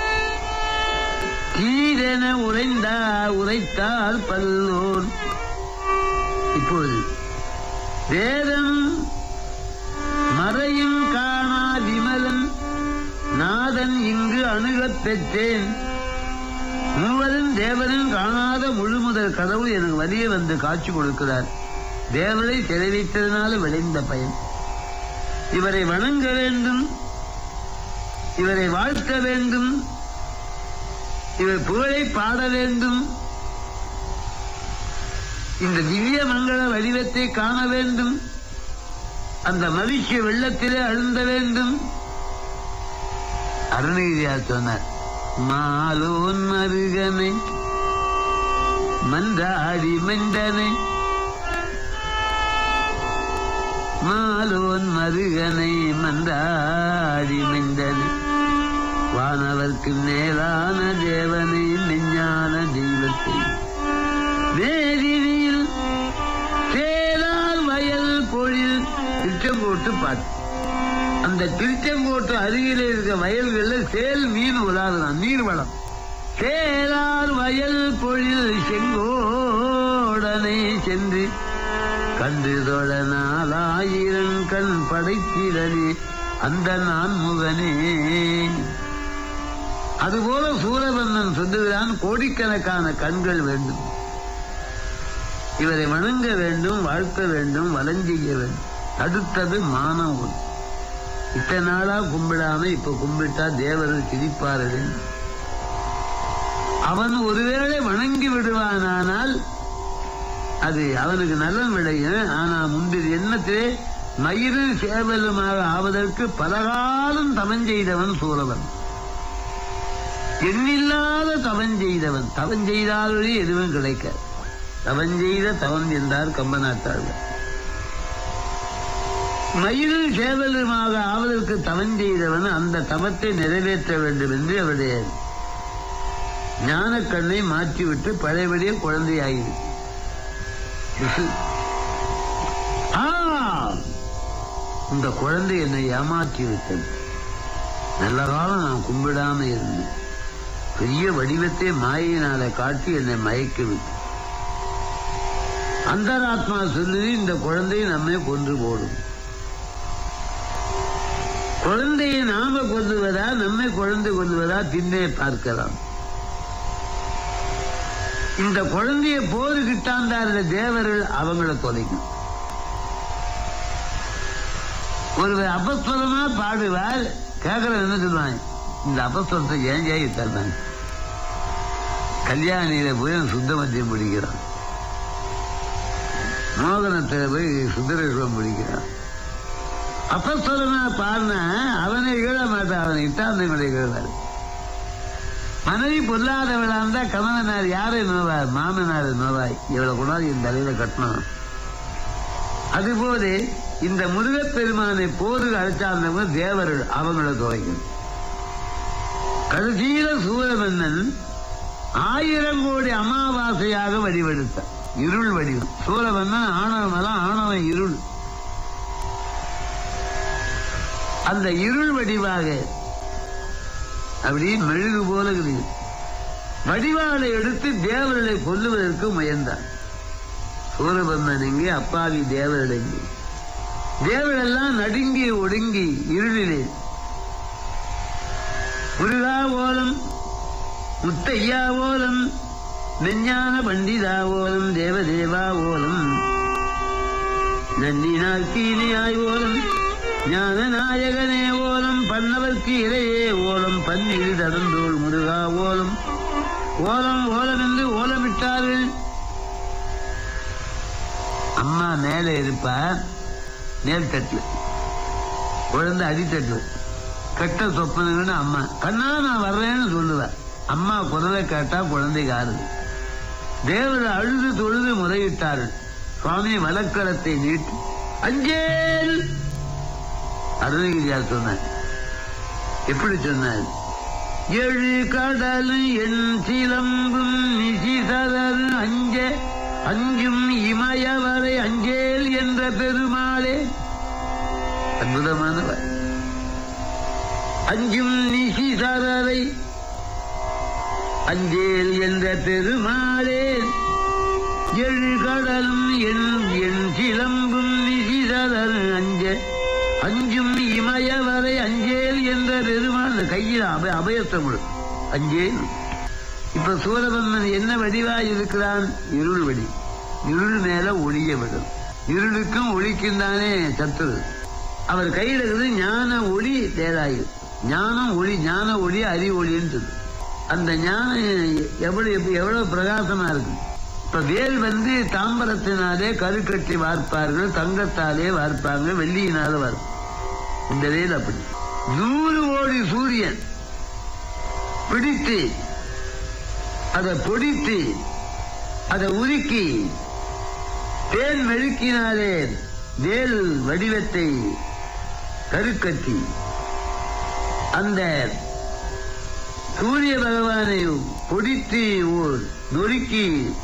கீரென உரைந்தா உரைத்தால் பல்லோன். இப்பொழுது வேதம் மறையும் காணா விமலன் நாதன் இங்கு அணுகப் பெற்றேன். மூவரும் தேவனும் காணாத முழுமுதல் கடவுள் எனக்கு வலிய வந்து காட்சி கொடுக்கிறார். தேவனை சிறை வைத்ததனால விளைந்த பயன். இவரை வணங்க வேண்டும், இவரை வாழ்த்த வேண்டும், இவர் புகழை பாட வேண்டும், இந்த திவ்ய மங்கள வடிவத்தை காண வேண்டும், அந்த மகிழ்ச்சி வெள்ளத்திலே அழுந்த வேண்டும். அருணகிரியார் சொன்னார், மாலோன் மருகனை மன்றாடி மெண்டனை மாலோன் மருகனை மன்றாடி மெண்டனை வானவர்க்கு மேலான தேவனை மெஞ்ஞான தெய்வத்தை வேதியில் சேலால் வயல் பொழில். திருச்செங்கோட்டு பாட்டு. அந்த திருச்செங்கோட்டு அருகிலே இருக்க வயல்கள்ல சேல் மீன் உலாதுதான், நீர்வளம். சேலால் வயல் பொழில் செங்கோடனை சென்று கண்டு தொழ நாலாயிரம் கண் படைத்திடனே அந்த நான் முகனே. அதுபோல சூரபன்னன் சொல்லுகிறான், கோடிக்கணக்கான கண்கள் வேண்டும், இவரை வணங்க வேண்டும், வாழ்த்த வேண்டும், வலஞ்செய்ய வேண்டும். அடுத்தது மானம். இத்தனை நாளா கும்பிடாம இப்ப கும்பிட்டா தேவர்கள் சிரிப்பார்கள். அவன் ஒருவேளை வணங்கி விடுவானால் அது அவனுக்கு நலன் விளையும். ஆனா முந்திரி எண்ணத்திலே மயிரும் சேவலுமாக ஆவதற்கு பலகாலம் தவன் செய்தவன் சூரவன். எண்ணில்லாத தவன் செய்தவன். தவன் செய்தாலே எதுவும் கிடைக்காது. தவன் செய்த தவன் என்றார் கம்பநாட்டார்கள். மயிலும் சேவலுமாக ஆவதற்கு தவன் செய்தவன் அந்த தவத்தை நிறைவேற்ற வேண்டும் என்று அவருடைய ஞானக்கண்ணை மாற்றிவிட்டு பழையபடியே குழந்தையாயிருக்கு. இந்த குழந்தை என்னை ஏமாற்றி விட்டது. நல்ல காலம் நான் கும்பிடாம இருந்தேன். பெரிய வடிவத்தை மாயினால காட்டி என்னை மயக்கி விட்டு அந்தராத்மா சொல்லி இந்த குழந்தையை நம்மை கொன்று போடும். குழந்தையை நாம கொல்லுவதா நம்மை குழந்தை கொல்லுவதா பின்னே பார்க்கலாம். இந்த குழந்தைய போருகிட்டாந்தாருல தேவர்கள் அவங்கள தொலைக்கும். ஒருவர் அபஸ்வரமா பாடுவார், கேட்கற என்ன சொல்லுவாங்க, இந்த அபஸ்வரத்தை ஏன் ஜெயி தருவாங்க. கல்யாணியில போய் சுத்தமத்தியம் பிடிக்கிறான், மோகனத்துல போய் சுந்தரேஸ்வரம் பிடிக்கிறான். அபஸ்வரமா பாடின அவனை இழ மாட்டான், அவனை இட்டாந்தை இழவார். மனைவி பொல்லாதவளா இருந்தா கமலனார் யாரை நோவார், மாமனார் நோவாய், இவ்வளவு கொண்டாது என் தலையில கட்டணும். அதுபோல இந்த முருகப்பெருமானை போருக்கு அழைச்சார்ந்தவங்க தேவர்கள் அவங்கள துவைக்கும். கடைசியில சூரமன்னன் ஆயிரம் கோடி அமாவாசையாக வடிவெடுத்தார். இருள் வடிவம். சூரமன்னன் ஆணவம் எல்லாம் ஆணவம் இருள். அந்த இருள் வடிவாக அப்படி மெழுகு போல இருக்குது. வடிவாளை எடுத்து தேவர்களை கொல்லுவதற்கு முயன்றான். சூரபன்மன் எங்கே, அப்பாவி தேவர்கள் எங்கே? தேவரெல்லாம் நடுங்கி ஒடுங்கி இருளிலே முருகா ஓலம், முத்தையா ஓலம், மெஞ்ஞான பண்டிதா ஓலம், தேவதேவா ஓலம், நன்னினார் கீனியாய் ஓலம், ஞான நாயகனே ஓலம், பன்னவர்க்கு இறையே ஓலம், பன்னிரு தடந்தோள் முருகா ஓலம், ஓலம் ஓலம் என்று ஓலமிட்டார்கள். அம்மா மேலே இருப்பார், மேல் தட்டு, குழந்தை அடித்தட்டு, கெட்ட சொப்பனங்கன்னு அம்மா. கண்ணா நான் வர்றேன்னு சொல்லுவேன். அம்மா குரலை கேட்டா குழந்தைக்கு ஆறுது. தேவர் அழுது தொழுது முறையிட்டார்கள். சுவாமி வலக்கரத்தை நீட்டி அஞ்சேல் அருணகிரியார் சொன்னார். எப்படி சொன்னார்? எழு கடல் என் சிலம்பும் நிசிசரர் அஞ்ச அஞ்சும் இமயவரை அஞ்சேல் என்ற பெருமாளே. அற்புதமானவர். அஞ்சும் நிசிசரரை அஞ்சேல் என்ற பெருமாளே, எழு கடலும் என் என் சிலம்பும் நிசிசரர் அஞ்ச அஞ்சும் இமயவரை அஞ்சேல் என்ற பெருமாள். கையில் அபய அபயத்தமிழ் அஞ்சேல். இப்ப சூரபன்மன் என்ன வடிவாய் இருக்கிறான்? இருள் வடி. இருள் மேல ஒளிய விடும். இருளுக்கும் ஒளிக்கும் தானே சத்து. அவர் கையில் இருக்கிறது ஞான ஒளி தேராயு. ஞானம் ஒளி, ஞான ஒளி அறி ஒளின்னு சொல்லு. அந்த ஞானம் எவ்வளவு எவ்வளவு பிரகாசமா இருக்கு. இப்ப வேல் வந்து தாம்பரத்தினாலே கருக்கட்டி வார்ப்பார்கள், தங்கத்தாலே வார்ப்பாங்க, வெள்ளியினால வார்ப்பாங்க. இந்த வேல் அப்படி நூறு கோடி சூரியன் பிடித்து அதை பொடித்து அதை உருக்கி தேன் மெழுக்கினாலே வேல் வடிவத்தை கருக்கட்டி அந்த சூரிய பகவானை பொடித்து நொறுக்கி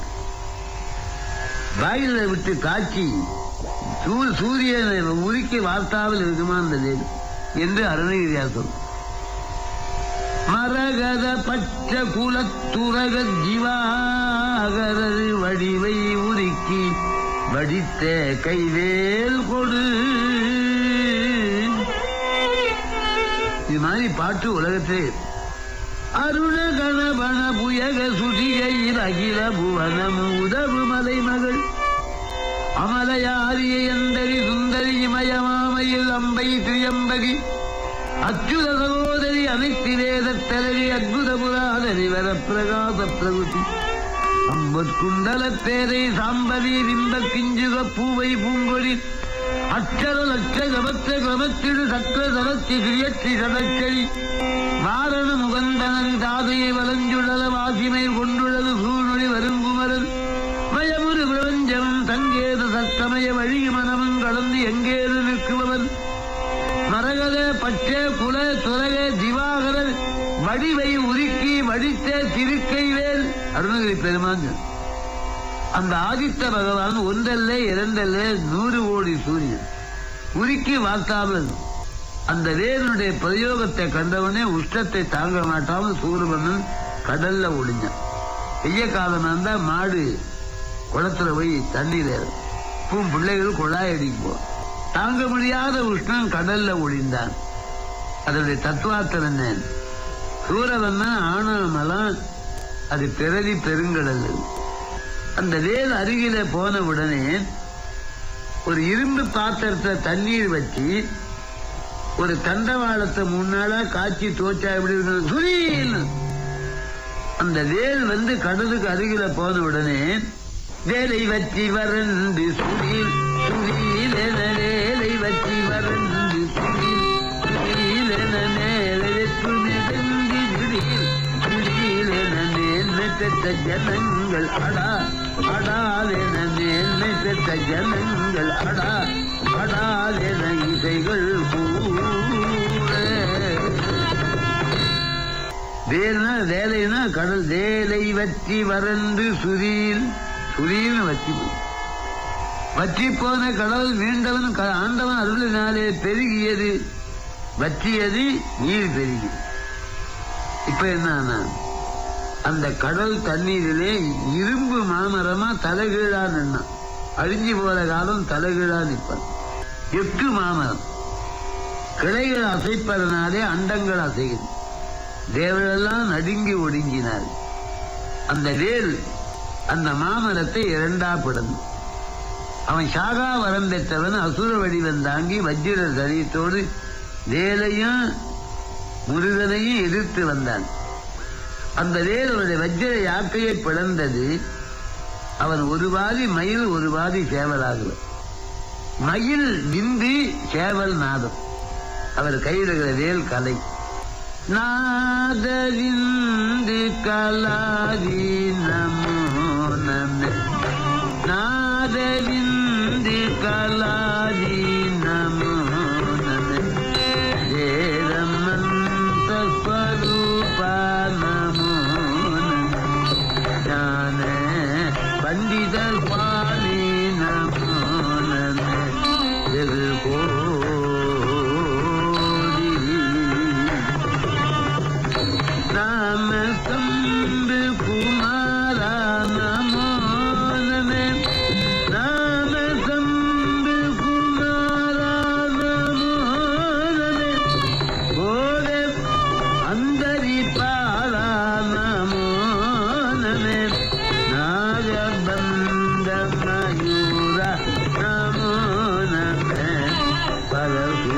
வாயில விட்டு காட்சி சூரியனை உருக்கி வார்த்தாவில் இருக்குமா அந்த வேல் என்று அருணகிரியார் சொல். மரகத பச்ச குலத்துரக ஜிவாகரது வடிவை உருக்கி வடித்த கைவேல் கொடு. இது மாதிரி பாட்டு உலகத்தே. அருண கணபண புயக சுதிகையில் அகில புவனம் உதவு மலை மகள் அமலையாரிய எந்தரி சுந்தரி இமயமாமையில் அம்பை திரியம்பகி அச்சுத சகோதரி அனைத்திலேதத்தலரி அற்புத புராதரி வர பிரகாச பிரகுதி அம்பற்குண்டல பேரை சாம்பவி விம்ப கிஞ்சுக பூவை பூங்கொடி அச்சர லட்ச கவத்த கவத்திடு சக்கர சரத்தி கிரியற்றி சதச்சரி வாரண முகந்தனன் தாதையை வலஞ்சுழல வாசிமை கொண்டுள்ளது சூழ்நொழி வருங்குமரன் மயமுறு பிரபஞ்சமும் தங்கேத சத்தமய வழி மனமும் கடந்து எங்கேது நிற்குபவன் மரகத பச்சை குல துரக திவாகரன் வடிவை உருக்கி வடித்த திருக்கைவேல் அருணகிரி பெருமான். அந்த ஆதித்த பகவான் ஒன்றல்ல இரண்டல்ல நூறு கோடி சூரியன் உருக்கி வார்த்தாமல் அந்த வேலுடைய பிரயோகத்தை கண்டவனே உஷ்டத்தை தாங்க மாட்டாமல் சூரபன்மன் கடல்ல ஒளிஞ்சான். வெய்ய காலம் இருந்தா மாடு குளத்துல போய் தண்ணீர் பூ பிள்ளைகள் குழாய் அடிக்கும். தாங்க முடியாத உஷ்ணம் கடல்ல ஒளிந்தான். அதனுடைய தத்துவார்த்தம் என்ன? சூரபன்மன் ஆணவமலம் அது பிறவி பெருங்கடல். அந்த வேல் அருகில போன உடனே ஒரு இரும்பு பாத்திரத்தை தண்ணீர் வச்சு ஒரு தண்டவாளத்தை முன்னால காய்ச்சி தோச்சா எப்படி இருக்கு சுரீல். அந்த வேல் வந்து கடலுக்கு அருகில போன உடனே வேலை வச்சி வறண்டு சுரீல் சுரீல் என வேலை வச்சி வறண்டு சுரீல் சுரீல் என மேலே நெடுந்தி சுரீல் சுரீல் என மேன்மை பெற்ற ஜனங்கள் அடா அடாலென மேன்மை பெற்ற ஜனங்கள் அடா அடாலென இசைகள் வேலைனா வேலைனா கடல். வேலை வற்றி வறண்டு சுரீல் சுரீல் வற்றி வற்றி போன கடல் மீண்டவன் ஆண்டவன் அருளினாலே பெருகியது. வற்றியது, நீர் பெருகி. இப்ப என்ன, அந்த கடல் தண்ணீரிலே இரும்பு மாமரமா தலைகீழா நின்னா, அழிஞ்சு போற காலம் தலைகீழா நிற்பான். எட்டு மாமரம் கிளைகள் அசைப்பதனாலே அண்டங்கள் அசைகிறது. தேவரெல்லாம் நடுங்கி ஒடுங்கினார். அந்த வேல் அந்த மாமரத்தை இரண்டா பிடந்து, அவன் சாகா வரம் பெற்றவன் அசுர வடிவம் தாங்கி வஜ்ர சரீரத்தோடு வேலையும் முருகனையும் எதிர்த்து வந்தான். அந்த வேல் அவனுடைய வஜ்ர யாக்கையை பிளந்தது. அவன் ஒரு பாதி மயில், ஒரு பாதி சேவலாகுவர். மயில் விந்து, சேவல் நாதம். அவர் கையில் இருக்கிற வேல் கலை. நாதவிந்து கலாதி நமோ நம, நாதவிந்து கலாதி நமோ நம, வேதமந்த ஸ்வரூபா நமோ நம, ஞான பண்டிதர் பாணி நமோ நம, வெகு ராம சம்பு குமாரா நமோ நம, ராம சம்பு குமாரா நமோ நம, கோட அந்தரி பாலா நமோ நம, நாகபந்த மயூர நமோ நம, பரசு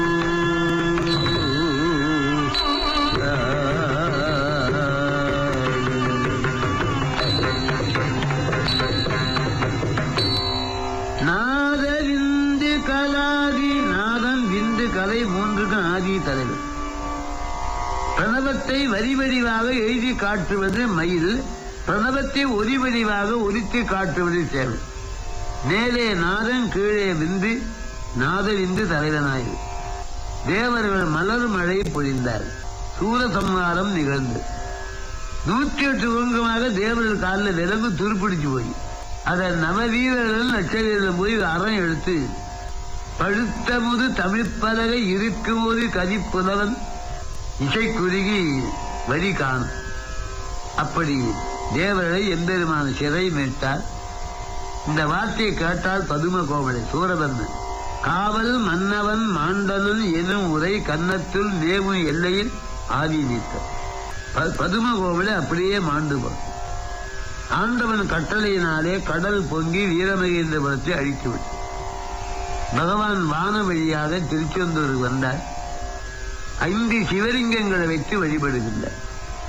நாதவிந்து கலாதி. நாதம், விந்து, கலை மூன்றுக்கும் ஆதி தலைவர். பிரணவத்தை வரி வடிவாக எழுதி காட்டுவது மயில், பிரணவத்தை ஒலி வடிவாக ஒலித்து காட்டுவது சேவல். மேலே நாதம், கீழே விந்து, நாத விந்து தலைவனாய் தேவர்கள் மலர் மழை பொழிந்தார். சூரசம்ஹாரம் நிகழ்ந்து நூற்றி எட்டு ஒழுங்கமாக தேவர்கள் காலில் விலங்கு துருப்பிடிச்சு போய் அதை நவவீரர்கள் நட்சத்திரம் போய் அறம் எடுத்து பழுத்த முது தமிழ்ப்பலகை இருக்கும் ஒரு கதிப்புலவன் இசை குறுகி வரி காணும். அப்படி தேவர்களை எம்பெருமான சிறை மீட்டார். இந்த வார்த்தையை கேட்டால் பதும கோமலை சூரபன்மன் காவல் மன்னவன் மாண்டனன் எனும் உரை கன்னத்துள் நேவும் எல்லையில் ஆதி நீத்த பதும கோமலை அப்படியே மாண்டு போம். ஆண்டவன் கட்டளையினாலே கடல் பொங்கி வீரமகேந்திரபுரத்தை அழித்துவிட்டு பகவான் வான வழியாக திருச்செந்தூர் வந்தார். ஐந்து சிவலிங்கங்களை வைத்து வழிபடுகின்றார்.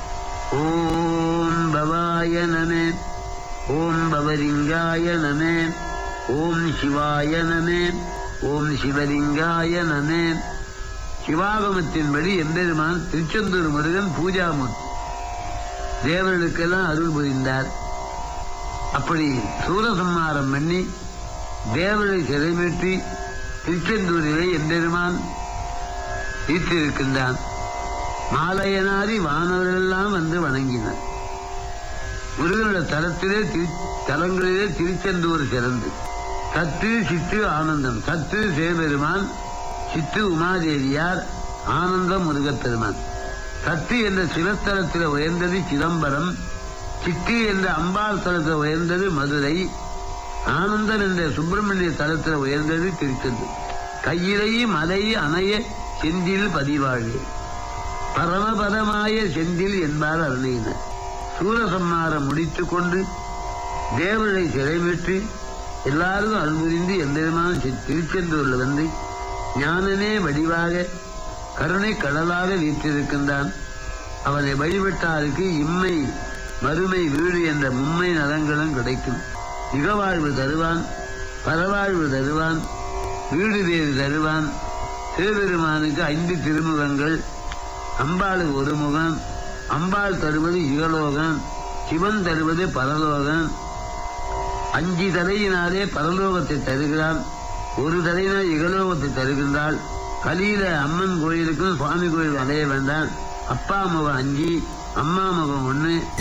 ஓம் பவாய நமே, ஓம் பவலிங்காய நமே, ஓம் சிவாய நமே, ஓம் சிவலிங்காய நமே. சிவாகமத்தின்படி எம்பெருமான் திருச்செந்தூர் முருகன் பூஜாமூர்த்தி தேவர்களுக்கெல்லாம் அருள் புரிந்தார். அப்படி சூரசம்ஹாரம் பண்ணி தேவர்களை சிறைமீட்டி திருச்செந்தூரிலே எம்பெருமான் ஈர்த்திருக்கின்றான். மாலையனாரி வானவர்களெல்லாம் வந்து வணங்கினார். முருகனுடைய தலத்திலே தலங்களிலே திருச்செந்தூர் சிறந்து சத்து சித்து ஆனந்தம். சத்து சிவபெருமான், சித்து உமாதேவியார், ஆனந்தம் முருகப்பெருமான். சத்து என்ற சிவஸ்தலத்தில் உயர்ந்தது சிதம்பரம், சித்து என்ற அம்பாள் தலத்தில் உயர்ந்தது மதுரை, ஆனந்தம் என்ற சுப்பிரமணிய தலத்தில் உயர்ந்தது திருச்செந்தூர். கையிலை மலை அணைய செந்தில் பதிவாழ் பரமபதமாய செந்தில் என்பார் அருணையினர். சூரசம்ஹாரம் முடித்து கொண்டு தேவர்களை சிறைமீட்டு எல்லாருக்கும் அன்புரிந்து எம்பெருமான திருச்செந்தூர்ல வந்து ஞானனே வடிவாக கருணை கடலாக வீற்றிருக்கின்றான். அவனை வழிபட்டாருக்கு இம்மை மறுமை வீடு என்ற மும்மை நலங்களும் கிடைக்கும். இகவாழ்வு தருவான், பரவாழ்வு தருவான், வீடு வேறு தருவான். சிவபெருமானுக்கு ஐந்து திருமுகங்கள், அம்பாளுக்கு ஒரு முகம். அம்பாள் தருவது இகலோகம், சிவன் தருவது பரலோகம். அஞ்சு தலையினாலே பரலோகத்தை தருகிறான், ஒரு தலையினால் இகலோகத்தை தருகின்றாள். கலியில அம்மன் கோயிலுக்கும் சுவாமி கோயில் அடைய வேண்டாம். அப்பா முகம் அஞ்சு, அம்மா முகம் ஒன்று.